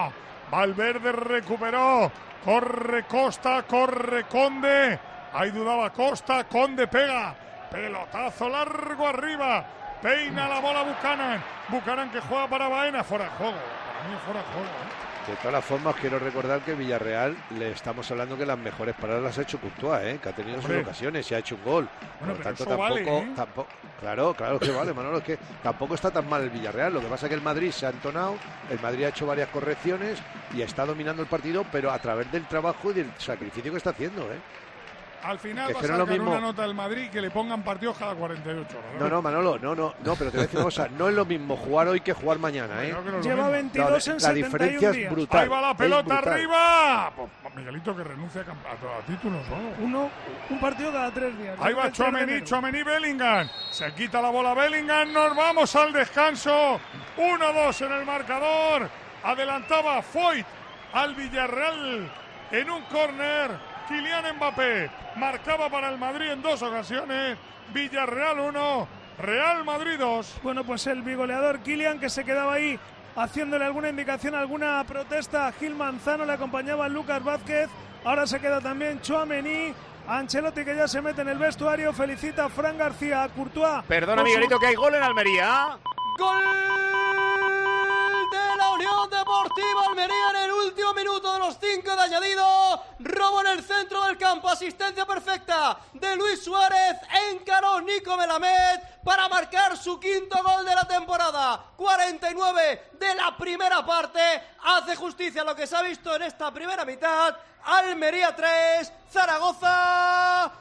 Valverde recuperó, corre Costa, corre Conde. Ahí dudaba Costa, Conde pega, pelotazo largo arriba, peina la bola Buchanan. Buchanan que juega para Baena, fuera de juego, para mí es fuera de juego. ¿eh? De todas las formas, quiero recordar que Villarreal le estamos hablando que las mejores paradas las ha hecho Courtois, ¿eh? Que ha tenido Hombre. sus ocasiones y ha hecho un gol. Bueno, Por pero tanto, eso tampoco, vale, ¿eh? tampoco, claro, claro que vale, Manolo, es que tampoco está tan mal el Villarreal. Lo que pasa es que el Madrid se ha entonado, el Madrid ha hecho varias correcciones y está dominando el partido, pero a través del trabajo y del sacrificio que está haciendo, ¿eh? Al final Que va a es que no es lo sacar mismo. una nota del Madrid que le pongan partidos cada cuarenta y ocho horas. No, no, Manolo, no, no, no, pero te voy a decir una cosa, no es lo mismo jugar hoy que jugar mañana, ¿eh? Creo que no es lo Lleva mismo. veintidós La- en la setenta y un diferencia es días. brutal. Ahí va la es pelota brutal. arriba. Pues, Miguelito que renuncia a, camp- a- a títulos o algo. Uno, un partido cada tres días. Ahí va El tres de Tchouaméni, enero. Tchouaméni, Bellingham. Se quita la bola Bellingham. Nos vamos al descanso. uno dos en el marcador. Adelantaba Foyt al Villarreal en un córner. Kylian Mbappé marcaba para el Madrid en dos ocasiones. Villarreal uno, Real Madrid dos. Bueno, pues el bigoleador Kylian, que se quedaba ahí haciéndole alguna indicación, alguna protesta a Gil Manzano, le acompañaba Lucas Vázquez. Ahora se queda también Tchouaméni. Ancelotti, que ya se mete en el vestuario, felicita a Fran García, a Courtois. Perdona, por su- Miguelito, que hay gol en Almería. ¡Gol de la Unión Deportiva Almería en el último minuto de los cinco de añadido! Robo en el centro del campo, asistencia perfecta de Luis Suárez, encaró Nico Melamed para marcar su quinto gol de la temporada. cuarenta y nueve de la primera parte, hace justicia a lo que se ha visto en esta primera mitad. Almería tres, Zaragoza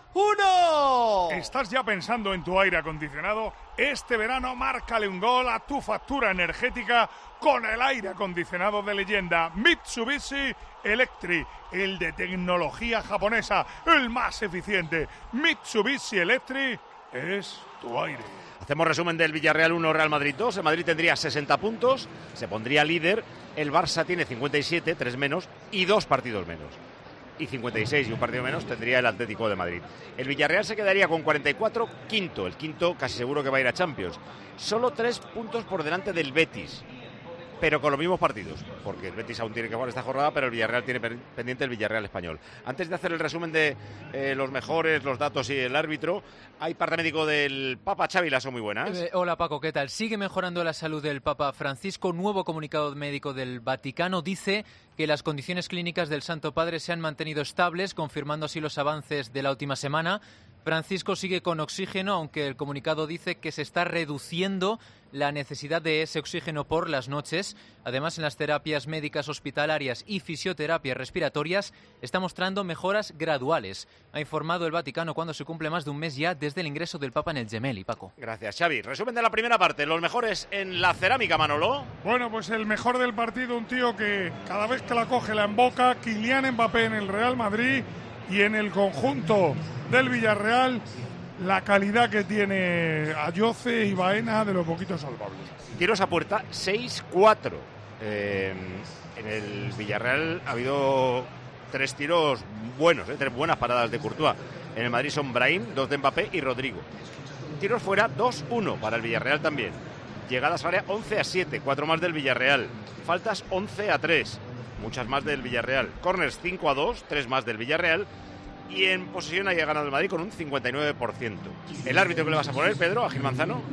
uno. ¿Estás ya pensando en tu aire acondicionado? Este verano márcale un gol a tu factura energética con el aire acondicionado de leyenda Mitsubishi Electric, el de tecnología japonesa, el más eficiente. Mitsubishi Electric es tu aire. Hacemos resumen del Villarreal uno, Real Madrid dos. El Madrid tendría sesenta puntos, se pondría líder. El Barça tiene cincuenta y siete, tres menos y dos partidos menos. Y cincuenta y seis y un partido menos tendría el Atlético de Madrid. El Villarreal se quedaría con cuarenta y cuatro, quinto. El quinto casi seguro que va a ir a Champions. Solo tres puntos por delante del Betis, pero con los mismos partidos, porque el Betis aún tiene que jugar esta jornada, pero el Villarreal tiene pendiente el Villarreal español. Antes de hacer el resumen de eh, los mejores, los datos y el árbitro, hay parte médico del Papa. Xavi Lasso, muy buenas. Eh, hola Paco, ¿qué tal? Sigue mejorando la salud del Papa Francisco. Nuevo comunicado médico del Vaticano dice que las condiciones clínicas del Santo Padre se han mantenido estables, confirmando así los avances de la última semana. Francisco sigue con oxígeno, aunque el comunicado dice que se está reduciendo la necesidad de ese oxígeno por las noches. Además, en las terapias médicas hospitalarias y fisioterapias respiratorias está mostrando mejoras graduales. Ha informado el Vaticano cuando se cumple más de un mes ya desde el ingreso del Papa en el Gemelli, Paco. Gracias, Xavi. Resumen de la primera parte. Los mejores en la cerámica, Manolo. Bueno, pues el mejor del partido, un tío que cada vez que la coge la emboca, Kylian Mbappé en el Real Madrid, y en el conjunto del Villarreal, la calidad que tiene Ayoce y Baena de los poquitos salvables. Tiros a puerta, seis cuatro. Eh, en el Villarreal ha habido tres tiros buenos, eh, tres buenas paradas de Courtois. En el Madrid son Brahim, dos de Mbappé y Rodrigo. Tiros fuera, dos uno para el Villarreal también. Llegadas al área, once a siete, cuatro más del Villarreal. Faltas, once a tres, muchas más del Villarreal. Corners, cinco a dos, tres más del Villarreal. Y en posesión haya ganado el Madrid con un cincuenta y nueve por ciento. ¿El árbitro que le vas a poner, Pedro, a Gil Manzano?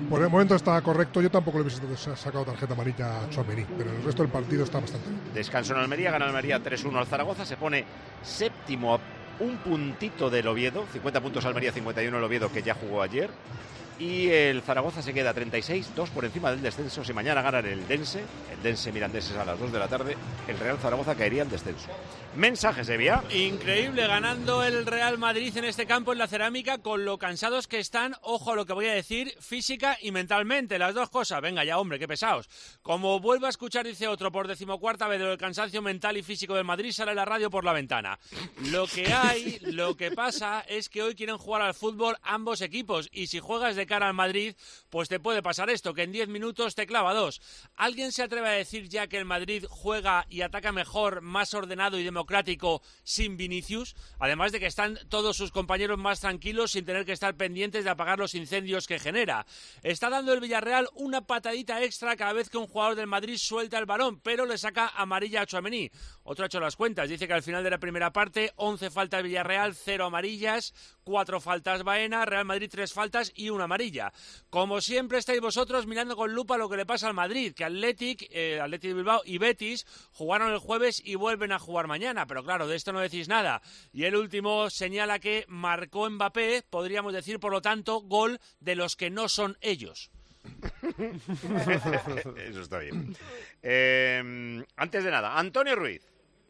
Por el momento está correcto. Yo tampoco le hubiese sacado tarjeta amarilla a Tchouaméni, pero el resto del partido está bastante bien. Descanso en Almería, gana Almería tres uno al Zaragoza, se pone séptimo a un puntito del Oviedo, cincuenta puntos Almería, cincuenta y uno el Oviedo, que ya jugó ayer. Y el Zaragoza se queda treinta y seis, dos por encima del descenso. Si mañana ganan el Dense, el Dense Mirandés es a las dos de la tarde, el Real Zaragoza caería al descenso. Mensajes de vía. Increíble, ganando el Real Madrid en este campo en la Cerámica, con lo cansados que están, ojo a lo que voy a decir, física y mentalmente, las dos cosas. Venga ya, hombre, qué pesados. Como vuelvo a escuchar, dice otro, por decimocuarta vez, del cansancio mental y físico del Madrid, sale la radio por la ventana. Lo que hay, lo que pasa es que hoy quieren jugar al fútbol ambos equipos, y si juegas de cara al Madrid, pues te puede pasar esto, que en diez minutos te clava dos. ¿Alguien se atreve a decir ya que el Madrid juega y ataca mejor, más ordenado y democrático sin Vinicius? Además de que están todos sus compañeros más tranquilos sin tener que estar pendientes de apagar los incendios que genera. Está dando el Villarreal una patadita extra cada vez que un jugador del Madrid suelta el balón, pero le saca amarilla a Tchouaméni. Otro ha hecho las cuentas, dice que al final de la primera parte, once faltas Villarreal, cero amarillas, cuatro faltas Baena, Real Madrid tres faltas y una amarilla. Como siempre estáis vosotros mirando con lupa lo que le pasa al Madrid, que Athletic, eh, Athletic de Bilbao y Betis jugaron el jueves y vuelven a jugar mañana, pero claro, de esto no decís nada. Y el último señala que marcó Mbappé, podríamos decir, por lo tanto, gol de los que no son ellos. Eso está bien. Eh, antes de nada, Antonio Ruiz.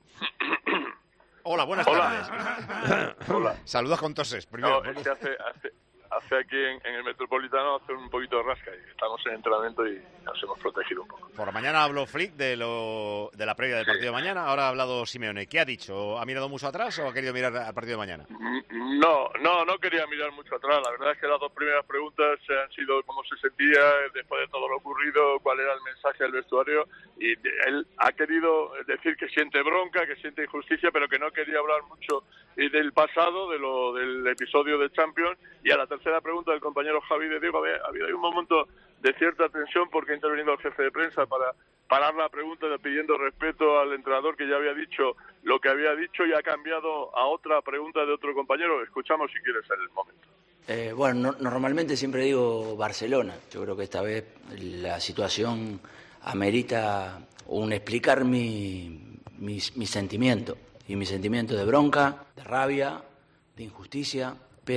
Hola, buenas Hola. tardes. Hola. Saludos con toses. Primero. No, es que hace, hace, hace aquí en, en el Metropolitano hace un poquito de rasca y estamos en entrenamiento y nos hemos protegido un poco. Por la mañana habló Flick de lo de la previa del partido de mañana, ahora ha hablado Simeone. ¿Qué ha dicho? ¿Ha mirado mucho atrás o ha querido mirar al partido de mañana? No, no, no quería mirar mucho atrás. La verdad es que las dos primeras preguntas han sido cómo se sentía después de todo lo ocurrido, cuál era el mensaje del vestuario, y él ha querido decir que siente bronca, que siente injusticia, pero que no quería hablar mucho del pasado, de lo del episodio de Champions. Y a la tercera pregunta del compañero Javi de Diego, había habido un momento de cierta tensión porque ha intervenido el jefe de prensa para parar la pregunta pidiendo respeto al entrenador, que ya había dicho lo que había dicho y ha cambiado a otra pregunta de otro compañero. Escuchamos si quieres el momento. Eh, bueno, no, normalmente siempre digo Barcelona. Yo creo que esta vez la situación amerita un explicar mi, mi, mi sentimiento. Y mi sentimiento de bronca, de rabia, de injusticia.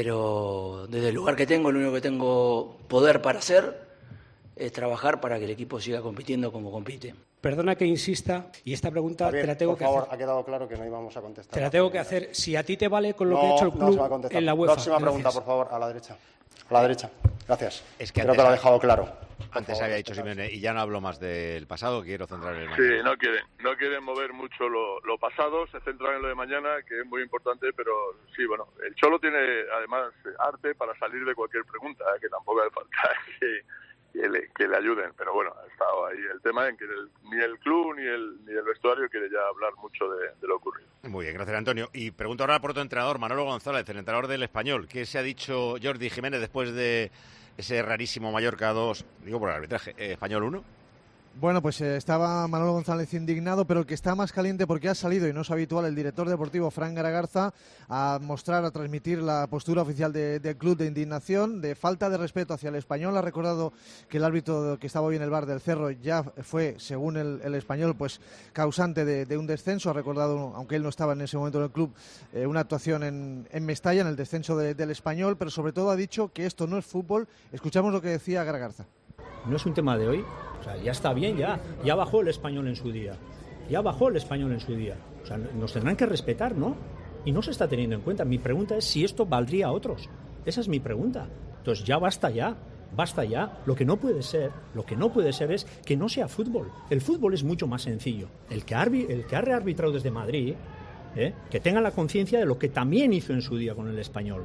Pero desde el lugar que tengo, lo único que tengo poder para hacer es trabajar para que el equipo siga compitiendo como compite. Perdona que insista, y esta pregunta Javier, te la tengo por que favor, hacer. ha quedado claro que no íbamos a contestar. Te la tengo que hacer. Si a ti te vale con lo no, que ha hecho el club no se va a contestar. en la UEFA. Próxima pregunta, Gracias. por favor, a la derecha. A la derecha. Gracias. Es que Creo antes, que lo ha dejado claro. Antes favor, había dicho Simeone, y ya no hablo más del pasado, quiero centrar en el Sí, mañana. no quieren, no quieren mover mucho lo, lo pasado, se centran en lo de mañana, que es muy importante, pero sí, bueno, el Cholo tiene además arte para salir de cualquier pregunta, ¿eh? Que tampoco hace falta que, que, le, que le ayuden, pero bueno, ha estado ahí el tema en que el, ni el club ni el, ni el vestuario quiere ya hablar mucho de, de lo ocurrido. Muy bien, gracias Antonio. Y pregunto ahora por otro entrenador, Manolo González, el entrenador del Español. ¿Qué se ha dicho Jordi Jiménez después de ese rarísimo Mallorca dos, digo por el arbitraje, eh, Español uno? Bueno, pues eh, estaba Manolo González indignado, pero el que está más caliente porque ha salido, y no es habitual, el director deportivo Fran Garagarza a mostrar, a transmitir la postura oficial de, del club de indignación, de falta de respeto hacia el Español. Ha recordado que el árbitro que estaba hoy en el bar del Cerro ya fue, según el, el Español, pues causante de, de un descenso. Ha recordado, aunque él no estaba en ese momento en el club, eh, una actuación en, en Mestalla, en el descenso de, del Español, pero sobre todo ha dicho que esto no es fútbol. Escuchamos lo que decía Garagarza. No es un tema de hoy, o sea, ya está bien, ya, ya bajó el Español en su día, ya bajó el Español en su día, o sea, nos tendrán que respetar, ¿no? Y no se está teniendo en cuenta. Mi pregunta es si esto valdría a otros, esa es mi pregunta. Entonces ya basta ya, basta ya. Lo que no puede ser, lo que no puede ser es que no sea fútbol. El fútbol es mucho más sencillo. El que, arbi, el que ha rearbitrado desde Madrid, ¿eh? Que tenga la conciencia de lo que también hizo en su día con el Español.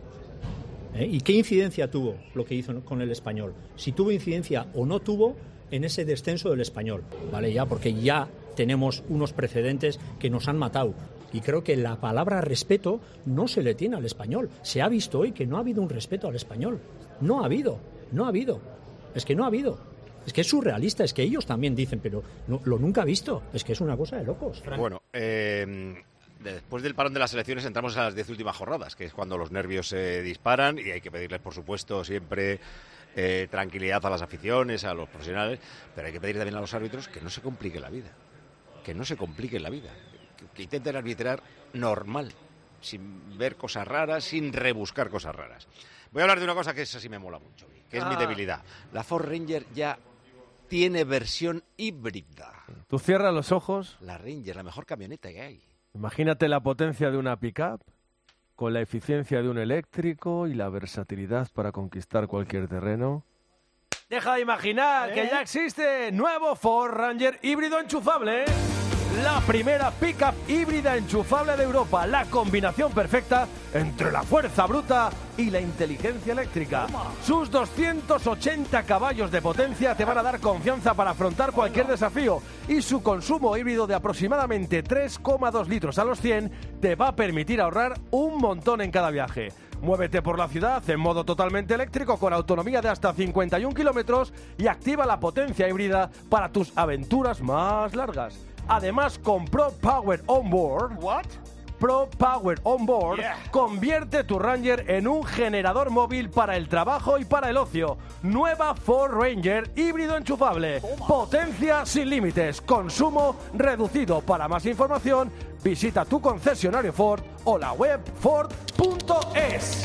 ¿Eh? ¿Y qué incidencia tuvo lo que hizo con el Español? Si tuvo incidencia o no tuvo en ese descenso del Español, ¿vale? Ya, porque ya tenemos unos precedentes que nos han matado. Y creo que la palabra respeto no se le tiene al Español. Se ha visto hoy que no ha habido un respeto al Español. No ha habido, no ha habido. Es que no ha habido. Es que es surrealista, es que ellos también dicen, pero no, lo nunca ha visto. Es que es una cosa de locos. Bueno, eh... después del parón de las elecciones entramos a las diez últimas jornadas, que es cuando los nervios se disparan y hay que pedirles, por supuesto, siempre eh, tranquilidad a las aficiones, a los profesionales, pero hay que pedir también a los árbitros que no se complique la vida, que no se complique la vida, que, que intenten arbitrar normal, sin ver cosas raras, sin rebuscar cosas raras. Voy a hablar de una cosa que esa sí me mola mucho, que es ah. mi debilidad. La Ford Ranger ya tiene versión híbrida. Tú cierras los ojos. La Ranger, la mejor camioneta que hay. Imagínate la potencia de una pick-up, con la eficiencia de un eléctrico y la versatilidad para conquistar cualquier terreno. Deja de imaginar ¿Eh? que ya existe nuevo Ford Ranger híbrido enchufable. La primera pick-up híbrida enchufable de Europa. La combinación perfecta entre la fuerza bruta y la inteligencia eléctrica. Sus doscientos ochenta caballos de potencia te van a dar confianza para afrontar cualquier desafío. Y su consumo híbrido de aproximadamente tres coma dos litros a los cien te va a permitir ahorrar un montón en cada viaje. Muévete por la ciudad en modo totalmente eléctrico con autonomía de hasta cincuenta y un kilómetros y activa la potencia híbrida para tus aventuras más largas. Además, con Pro Power Onboard, What? Pro Power Onboard, yeah. convierte tu Ranger en un generador móvil para el trabajo y para el ocio. Nueva Ford Ranger híbrido enchufable. Toma. Potencia sin límites, consumo reducido. Para más información, visita tu concesionario Ford o la web ford punto es.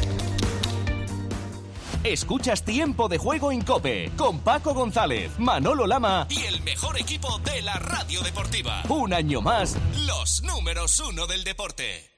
Escuchas Tiempo de Juego en COPE con Paco González, Manolo Lama y el mejor equipo de la radio deportiva. Un año más, los números uno del deporte.